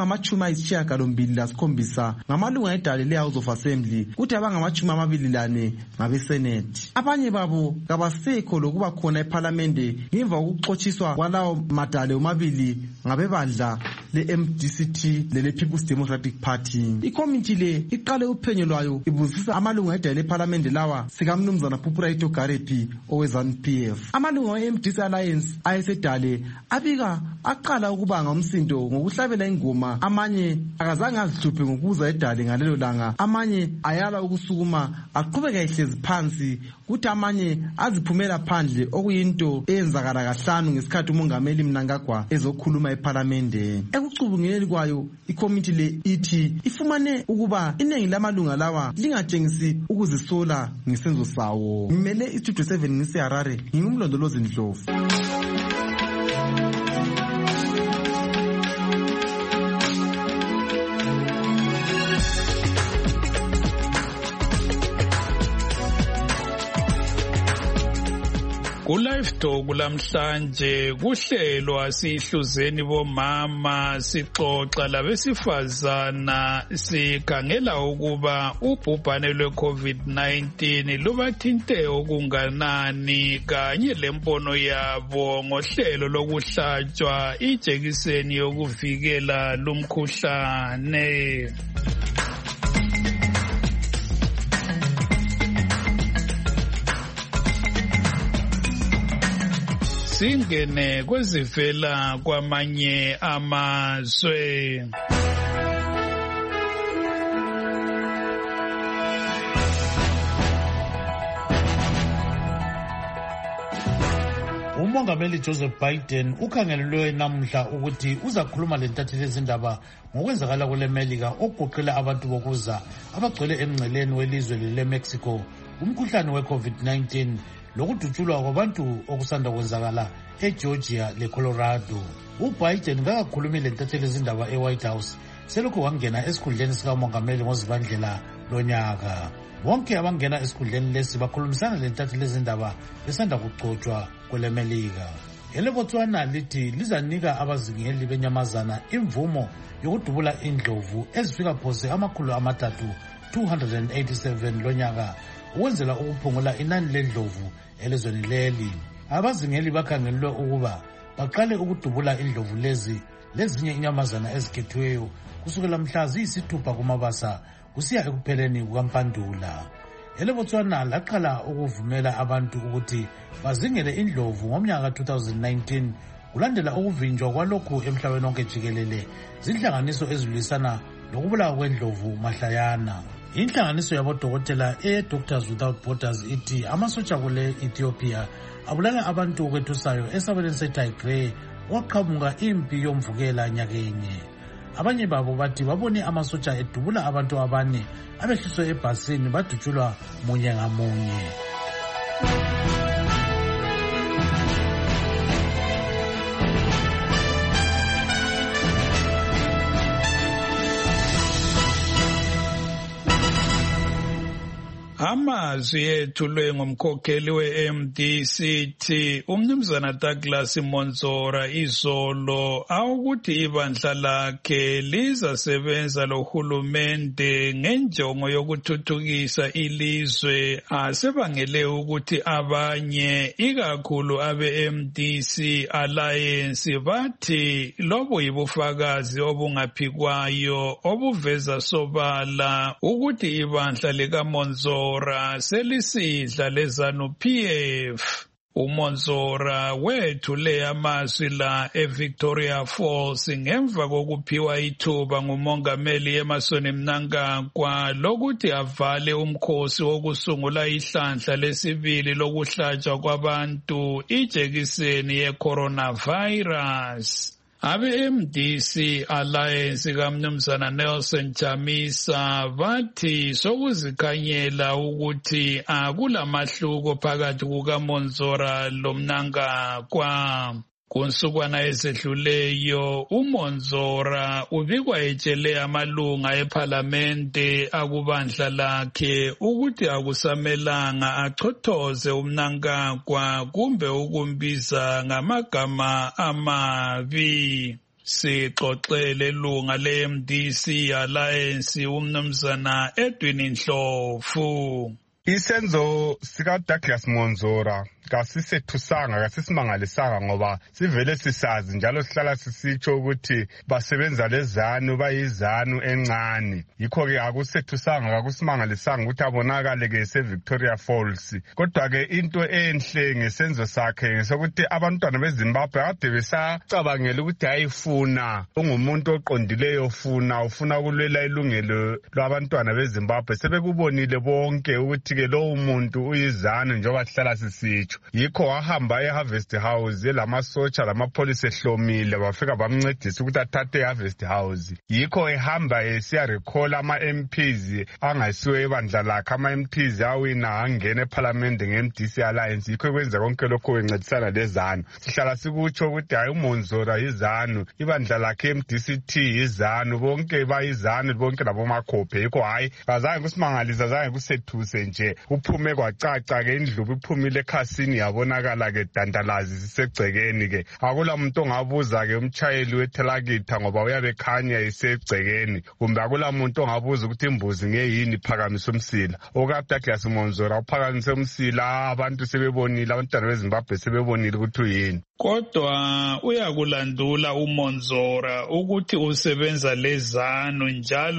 abangama-87 ngamalunga edale le-House of Assembly kuthi abangama-24 ngabeSenate. Abanye babo kabasekho lokuba khona ePhalamende ngemva kokuxotshiswa lawo madale omabili ngabebandla le-MDCT lele-People's Democratic Party. Ikomiti le iqale uphenyo lwayo ibuzisa amalunga edale lePhalamende lawa sikamnumzana Pupuraito Garepi owe-ZANU-PF. Amalunga we-MDC Alliance ayesedale abika aqala ukuba ngomsindo ngokuhlabela ingoma, amanye akazange azihluphe ngokuza edale ngalelo langa, amanye ayala ukusukuma aqhubeka ehlezi phansi kuthi amanye aziphumela phandle okuyinto eyenzakala kahlanu ngesikhathi umongameli Mnangagwa ezokhuluma eParliament. Ekucubunguleni kwayo, ikomiti le ithi ifumane ukuba iningi lamalunga lawa lingatshengisi ukuzisola ngesenzo sawo. Ngimele istudio 7 ngiseHarare, ngingumlondolozi Ndlovu. Ku-Live Talk lamhlanje kuhlelwa sihluzeni bomama sixoxa labesifazana sikhangela ukuba ubhubhane lwe-COVID-19 lubathinte okunganani kanye lembono yabo ngohlelo lokuhlatshwa ijekiseni yokuvikela lumkhuhlane. Singene kwezivela kwamanye amazwe. Umongameli Joseph Biden ukhangelelwe namuhla ukuthi uzakhuluma lentatheli ezindaba ngokwenzakala kule Melika okugoqela abantu bokuza abagcwele emngceleni welizwe leMexico umkhuhlane we-COVID-19 lokudutshulwa kwabantu okusanda kwenzakala eGeorgia leColorado. UBiden ngakakhulumi lentatheli ezindaba eWhite House selokhu wangena esikhundleni sikamongameli ngoZibandlela lonyaka. Bonke abangena esikhundleni lesi bakhulumisana lentatheli ezindaba besanda kugcotshwa kwele Melika. ELeBotswana lithi lizanika abazingeli benyamazana imvumo yokudubula indlovu ezifika phose 387 lonyaka ukwenzela ukuphungula inani lendlovu elizweni leli. Abazingeli bakhangelelwe ukuba baqale ukudubula indlovu lezi lezinye inyamazana ezikhethiweyo kusukela mhla ziyisithupha kuMabasa kusiya ekupheleni kukaMpandula. ELeBotswana laqala ukuvumela abantu ukuthi bazingele indlovu ngomnyaka 2019 kulandela ukuvinjwa kwalokhu emhlabeni wonke jikelele zinhlanganiso ezilwisana lokubulawa kwendlovu mahlayana. Inhlanganiso yabodokotela Doctors Without Borders ithi amasotsha kule Ethiopia abulala abantu okwethusayo esabeleni seTigray waqhamuka impi yomvukela nyakenye. Abanye babo bathi babone amasotsha edubula abantu abane abehliswe ebhasini badutshulwa munye ngamunye. Amazwi ethulwe ngumkhokheli we-MDC umnumzana Douglas Monzora izolo awukuthi ibandla lakhe lizasebenza lohulumende ngenjongo yokuthuthukisa ilizwe asebangele ukuthi abanye ikakhulu abe-MDC Alliance bathi lobo yibufakazi obungaphikwayo obuveza sobala ukuthi ibandla likaMonzora selisidla leZANU-PF. uMonzora wethule amazwi la eVictoria Falls ngemva kokuphiwa ithuba ngumongameli Emmerson Mnangagwa lokuthi avale umkhosi wokusungula ihlandla lesibili lokuhlatshwa kwabantu ijekiseni ye-coronavirus. Abe-MDC Alliance kaMnumzana Nelson Chamisa bathi sokuzikhanyela ukuthi akulamahluko phakathi kukaMonzora loMnangagwa. Kunsukwana ezedluleyo uMonzora ubikwa etshele amalunga eParlamente akubandla lakhe ukuthi akusamelanga achothoze uMnangagwa kumbe ukumbiza ngamagama amabi. Sixoxele lunga le-MDC Alliance uMnumzana Edwin Ndlovu. Isenzo sika Douglas Monzora kasisethusanga kasisimangalisanga ngoba sivele sisazi njalo sihlala sisitsho ukuthi basebenza lezanu bayizanu encane. Yikho ke akusethusanga kakusimangalisanga ukuthi abonakale ke eVictoria Falls. Kodwa ke into enhle ngesenzo sakhe ngesokuthi abantwana beZimbabwe kade besacabangela ukuthi ayifuna ungumuntu oqondileyo ufuna ukulwela ilungelo labantwana beZimbabwe sebekubonile bonke ukuthi ke lo umuntu uyizanu njengoba sihlala sisitsho. umthetho. Yikho wahamba eHarvest House lamasotsha lamapholisa ehlomile bafika bamncedisa ukuthi athathe eHarvest House. Yikho ehamba esiyarecall ama-MPs angasiwe ebandla lakhe, ama-MPs awina angena eParliament nge-MDC Alliance. Yikho kwenza konke lokho bencedisana lezanu. Sihlala sikutsho ukuthi hayi uMonzora yizanu, ibandla lakhe MDCT yizanu, bonke bayizanu, bonke labomakhophe. Yikho hayi azange kusimangalisa, azange kusethuse nje. Uphume kwacaca ke indlubu iphumile ekhasini yabonakala ke dandalazi sisegcekeni ke. Akula muntu ongabuza ke umtshayeli wethelakitha ngoba uyabe khanya isegcekeni. Kumbe akula muntu ongabuza ukuthi imbuzi ngeyini phakamisa umsila. Douglas Monzora uphakamise umsila, abantu sebebonile, abantwana beZimbabwe sebebonile ukuthi uyini. Kodwa uyakulandula uMonzora ukuthi usebenza lezanu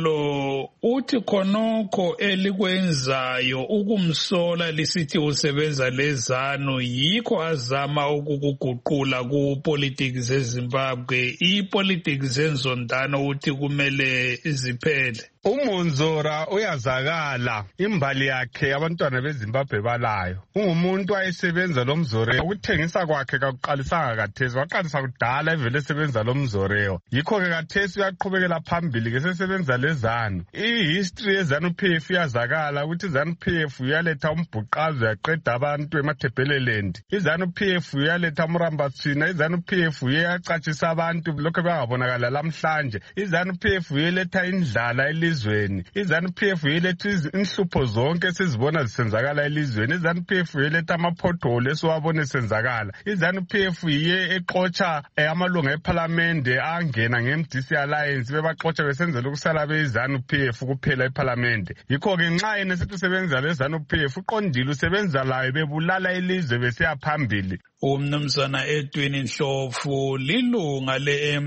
njalo uthi khonokho elikwenzayo ukumsola lisithi usebenza lezanu yikho azama ukukuguqula kupolitiki zeZimbabwe, ipolitiki zenzondano uthi kumele ziphele. uMonzora uyazakala, imbali yakhe abantwana beZimbabwe balayo. Ungumuntu wayesebenza lomzoreo, ukuthengisa kwakhe kakuqalisanga kathesi, waqalisa kudala evele esebenza lomzoreo. Yikho ke kathesi uyaqhubekela phambili ke sesebenza lezanu. Ihistory yeZANU-PF iyazakala ukuthi iZANU-PF uyaletha umbhuqazo yaqeda abantu emathebheleland. iZANU-PF uyaletha umrambathina, iZANU-PF uyacatshisa abantu lokho bangabonakala lamhlanje. iZANU-PF uyeletha indlala elizweni. iZANU-PF uyeletha inhlupho zonke sizibona zisenzakala elizweni. iZANU-PF uyeletha ama-pothole esiwabone senzakala. iZANU-PF iye exotsha amalunga eParliamente angena nge-MDC Alliance bebaxotsha besenzela ukusala beZANU-PF kuphela eParliamente. Yikho ke nxa yena sithi usebenza leZANU-PF uqondile usebenza layo bebulala ilizwe besiya phambili. Umnumzana Edwin Ndlovu lilunga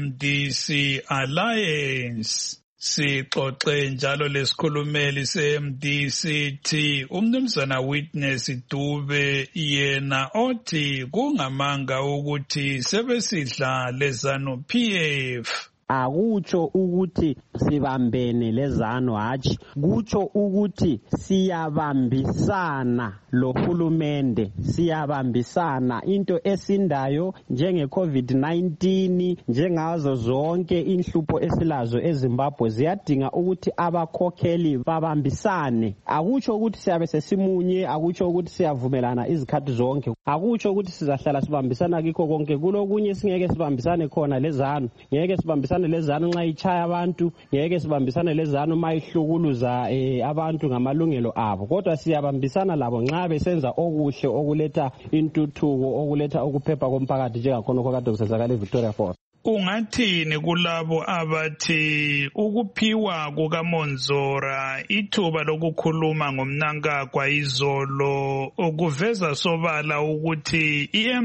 le-MDC Alliance. Sixoxe njalo lesikhulumeli se-MDCT umnumzana Witness Dube yena othi kungamanga ukuthi sebesidla leZANU-PF. Akutsho ukuthi sibambene lezanu, hatshi kutsho ukuthi siyabambisana lohulumende, siyabambisana into esindayo njenge COVID-19, njengazo zonke inhlupho esilazo eZimbabwe ziyadinga ukuthi abakhokheli babambisane. Akutsho ukuthi siyabe sesimunye, akutsho ukuthi siyavumelana izikhathi zonke, akutsho ukuthi sizahlala sibambisana kikho konke. Kulokunye singeke sibambisane khona lezanu, ngeke sibambisane lezanu nxa ichaya abantu, ngeke sibambisane lezanu mayihlukuluza abantu ngamalungelo abo, kodwa siyabambisana labo nxa besenza okuhle okuletha intuthuko, okuletha ukuphepha komphakathi njengakhona kade kusenzakala eVictoria Falls. Ungathini kulabo abathi ukuphiwa kukaMonzora ithuba lokukhuluma ngomnankagwa izolo ukuveza sobala ukuthi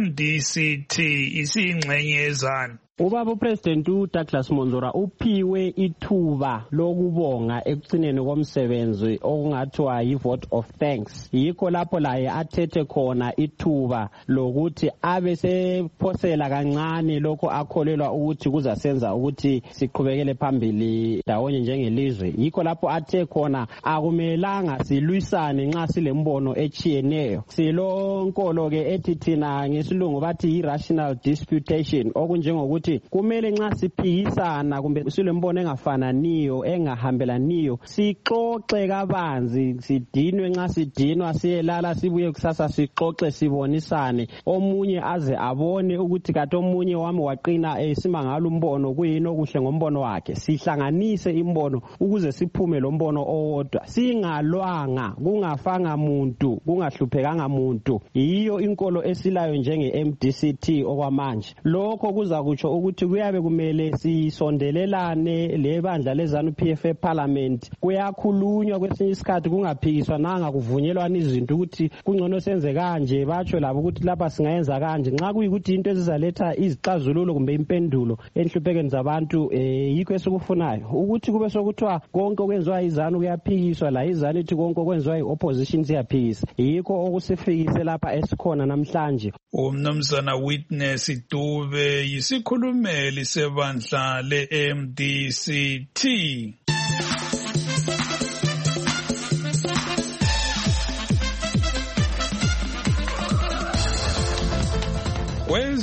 iMDCT isiyingxenye yezanu? Ubaba uPresident uDouglas Monzora uphiwe ithuba lokubonga ekucineni komsebenzi okungathiwa yi-vote of thanks. Yikho lapho laye athethe khona ithuba lokuthi abe sephosela kancane lokho akholelwa ukuthi kuzasenza ukuthi siqhubekele phambili ndawonye njengelizwe. Yikho lapho athe khona akumelanga silwisane nxa silembono echiyeneyo. Silonkolo ke ethi thina ngesilungu bathi yi-rational disputation, okunjengokuthi kumele nxa siphikisana kumbe silembono engafananiyo engahambelaniyo sixoxe kabanzi, sidinwe nxa sidinwa siyelala sibuye kusasa sixoxe sibonisane, omunye aze abone ukuthi kati omunye wami waqina esimangala umbono kuyini okuhle ngombono wakhe, sihlanganise imbono ukuze siphume lo mbono owodwa, singalwanga, kungafanga muntu, kungahluphekanga muntu. Yiyo inkolo esilayo njenge MDCT okwamanje. Lokho kuzakutsho ukuthi kuyabe kumele sisondelelane lebandla leZANU-PF eParliament, kuyakhulunywa kwesinye isikhathi kungaphikiswa nanga kuvunyelwana izinto ukuthi kungcono senze kanje, batsho labo ukuthi lapha singayenza kanje. Nxa kuyikuthi into ezizaletha izixazululo kumbe impendulo enhluphekweni zabantu, yikho esikufunayo ukuthi kube sokuthiwa konke okwenziwa izanu kuyaphikiswa, la izanu ithi konke okwenziwa i-opposition siyaphikisa. Yikho okusifikise lapha esikhona namhlanje. Umnumzana Witness Dube yisikhulumeli sebandla le-MDCT.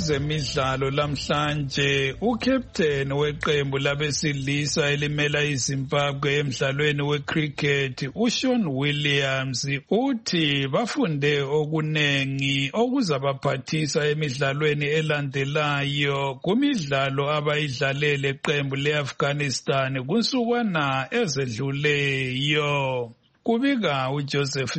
kwezemidlalo lamhlanje ucaptain weqembu labesilisa elimela iZimbabwe emdlalweni wecricket uShaun Williams uthi bafunde okunengi okuzabaphathisa emidlalweni elandelayo kumidlalo abayidlalele iqembu leAfghanistan kunsukwana ezedluleyo. Kubika uJoseph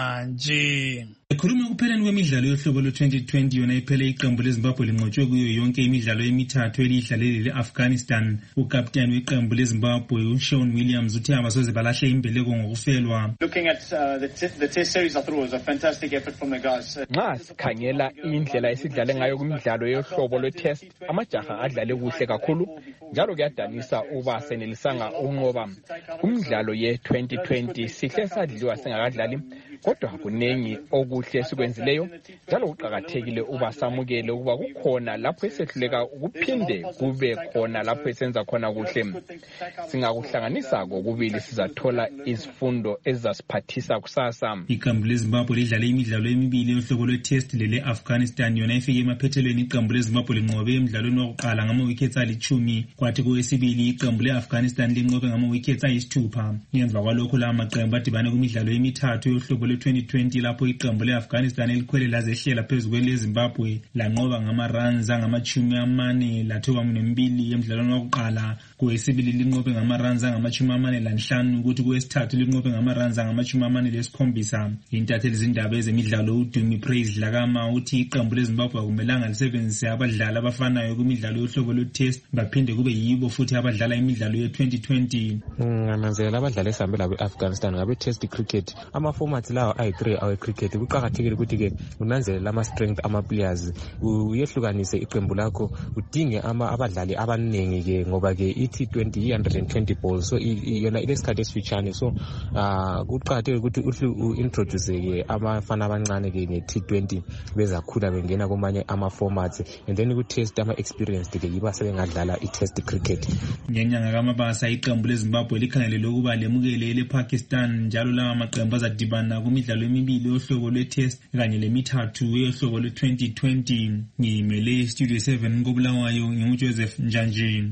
Njanji. Ekhuluma kupheleni kwemidlalo yohlobo lwe-2020 yona iphele iqembu leZimbabwe linqotshwe kuyo yonke imidlalo emithathu eliyidlalele le-Afghanistan. Ukapteni weqembu leZimbabwe uShaun Williams uthe abasoze balahle imbeleko ngokufelwa. Looking at the test series, I thought it was a fantastic effort from the guys. Nxa sikhangela indlela esidlale ngayo kumidlalo yohlobo lwe-test, amajaha adlale kuhle kakhulu njalo kuyadanisa uba senelisanga unqoba. Kumidlalo ye-2020 sihle sadliwa singakadlali kodwa kunengi okuhle sikwenzileyo njalo kuqakathekile uba samukele ukuba kukhona lapho esehluleka ukuphinde kube khona lapho esenza khona kuhle. Singakuhlanganisa kokubili sizathola izifundo ezizasiphathisa kusasa. Iqembu leZimbabwe lidlale imidlalo emibili yohlobo lwe-test lele-Afghanistan yona ifike emaphethelweni. Iqembu leZimbabwe linqobe emdlalweni wokuqala ngama-wickets ali-10 kwathi kowesibili iqembu le-Afghanistan linqobe ngama-wickets ayisithupha. Ngemva kwalokho la maqembu adibane kumidlalo emithathu yohlobo lwe-2020 lapho iqembu le-Afghanistan elikhwele lazehlela phezu kweleZimbabwe lanqoba ngama-runs angama-40 lathoba 2 emdlalweni wokuqala. Kowesibili linqobe ngama-runs angama-45 ukuthi kowesithathu linqobe ngama-runs angama-47. Intatheli zindaba ezemidlalo uDumi Praise Dlakama uthi iqembu leZimbabwe akumelanga lisebenzise abadlali abafanayo kumidlalo yohlobo lwe-test baphinde kube yibo futhi abadlala imidlalo ye-2020. Ngananzelela abadlali esihambela be-Afghanistan ngabe-test cricket ama-formats lawo ayi-3 awe-cricket. Kuqakathekile ukuthi-ke unanzelele ama-strength ama-players uyehlukanise iqembu lakho udinge abadlali abaningi-ke ngoba-ke i-T20 i-120 balls so yona ilesikhathi esifitshane so kuqakathekile ukuthi u-introduce-ke abafana abancane-ke nge-T20 bezakhula bengena kumanye ama-formats and then ku-test ama-experienced-ke yibo asebengadlala i-test cricket. Ngenyanga kaMabasa iqembu leZimbabwe likhangelele ukuba lemukele elePakistan njalo lawa maqembu azadibana kumidlalo emibili yohlobo lwe-test kanye lemithathu yohlobo lwe-2020. Ngimele Studio 7 koBulawayo nginguJoseph Njanji.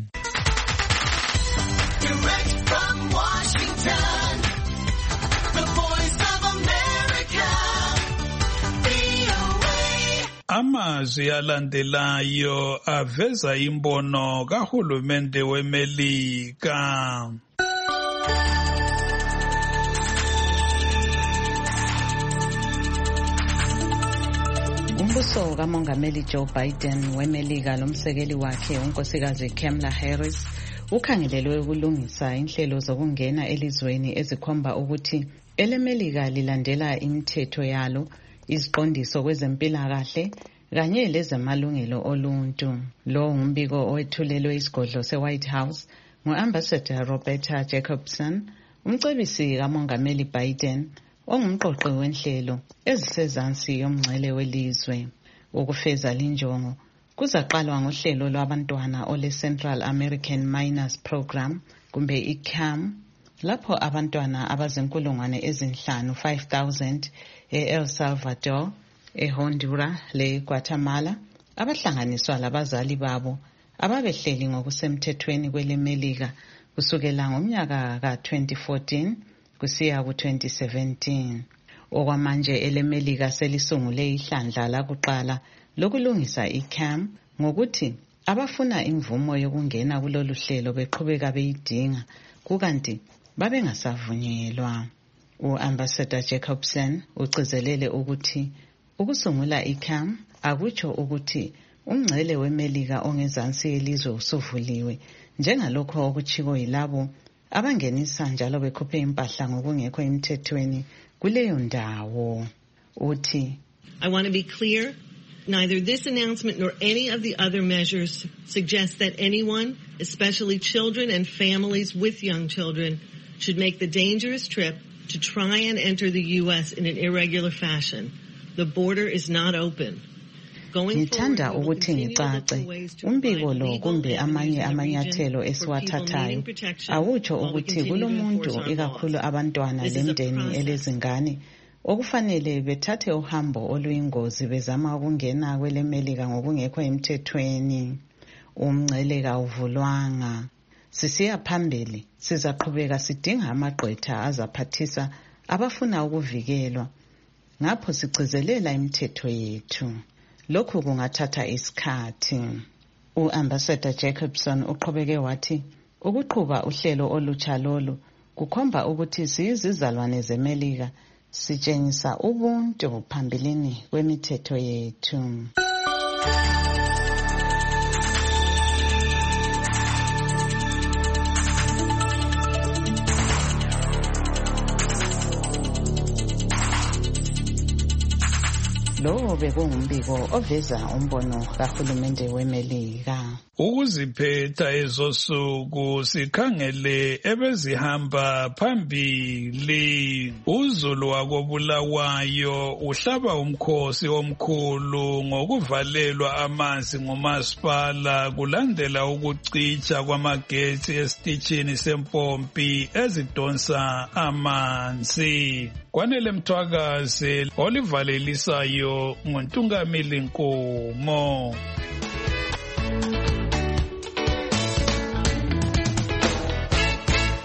Amazwi alandelayo aveza imbono kahulumende weMelika. Umbuso kaMongameli Joe Biden weMelika lomsekeli wakhe unkosikazi Kamala Harris ukhangelelwe ukulungisa inhlelo zokungena elizweni ezikhomba ukuthi eleMelika lilandela imithetho yalo, iziqondiso kwezempilakahle kanye lezamalungelo oluntu. Lo ngumbiko owethulelwe isigodlo seWhite House ngu-Ambassador Roberta Jacobson, umcebisi kaMongameli Biden ongumqoqi wenhlelo ezisezansi yomngcele welizwe. Ukufeza linjongo kuzaqalwa ngohlelo lwabantwana ole-Central American Minors Program kumbe i-CAM lapho abantwana abazinkulungwane ezinhlanu 5,000 e-El Salvador, eHonduras le-Guatemala abahlanganiswa labazali babo ababehleli ngokusemthethweni kweleMelika kusukela ngomnyaka ka-2014 kusiya ku-2017. Okwamanje eleMelika selisungule ihlandla lakuqala lokulungisa i-CAM ngokuthi abafuna imvumo yokungena kulolu hlelo beqhubeka beyidinga kukanti babengasavunyelwa. U-Ambassador Jacobson ugcizelele ukuthi ukusungula i-CAM akutsho ukuthi umngcele weMelika ongezansi yelizwe usuvuliwe njengalokho okuchiko yilabo abangenisa njalo bekhuphe impahla ngokungekho emthethweni kuleyo ndawo. Uthi, I want to be clear, neither this announcement nor any of the other measures suggests that anyone, especially children and families with young children, should make the dangerous trip to try and enter the U.S. in an irregular fashion. The border is not open. Ngithanda ukuthi ngicace umbiko lo kumbe amanye amanyathelo esiwathathayo awutsho ukuthi kulomuntu ikakhulu abantwana lemndeni elezingane okufanele bethathe uhambo oluyingozi bezama ukungena kwele Melika ngokungekho emthethweni. Umngcele kawuvulwanga. Sisiya phambili, sizaqhubeka sidinga amagqwetha azaphathisa abafuna ukuvikelwa. Ngapho sigcizelela imithetho yethu. Lokhu kungathatha isikhathi. U-Ambassador Jacobson uqhubeke wathi, ukuqhuba uhlelo olutsha lolu kukhomba ukuthi siyizizalwane zeMelika sitshengisa ubuntu phambilini kwemithetho yethu. Lo bekungumbiko oveza umbono kahulumende weMelika. Ukuziphetha ezosuku sikhangele ebezihamba phambili. Uzulu wakobulawayo uhlaba umkhosi omkhulu ngokuvalelwa amanzi ngumasipala kulandela ukucitsha kwamagetsi esitishini sempompi ezidonsa amanzi. Kwanele Mthwakazi olivalelisayo nguNtungamili Nkomo.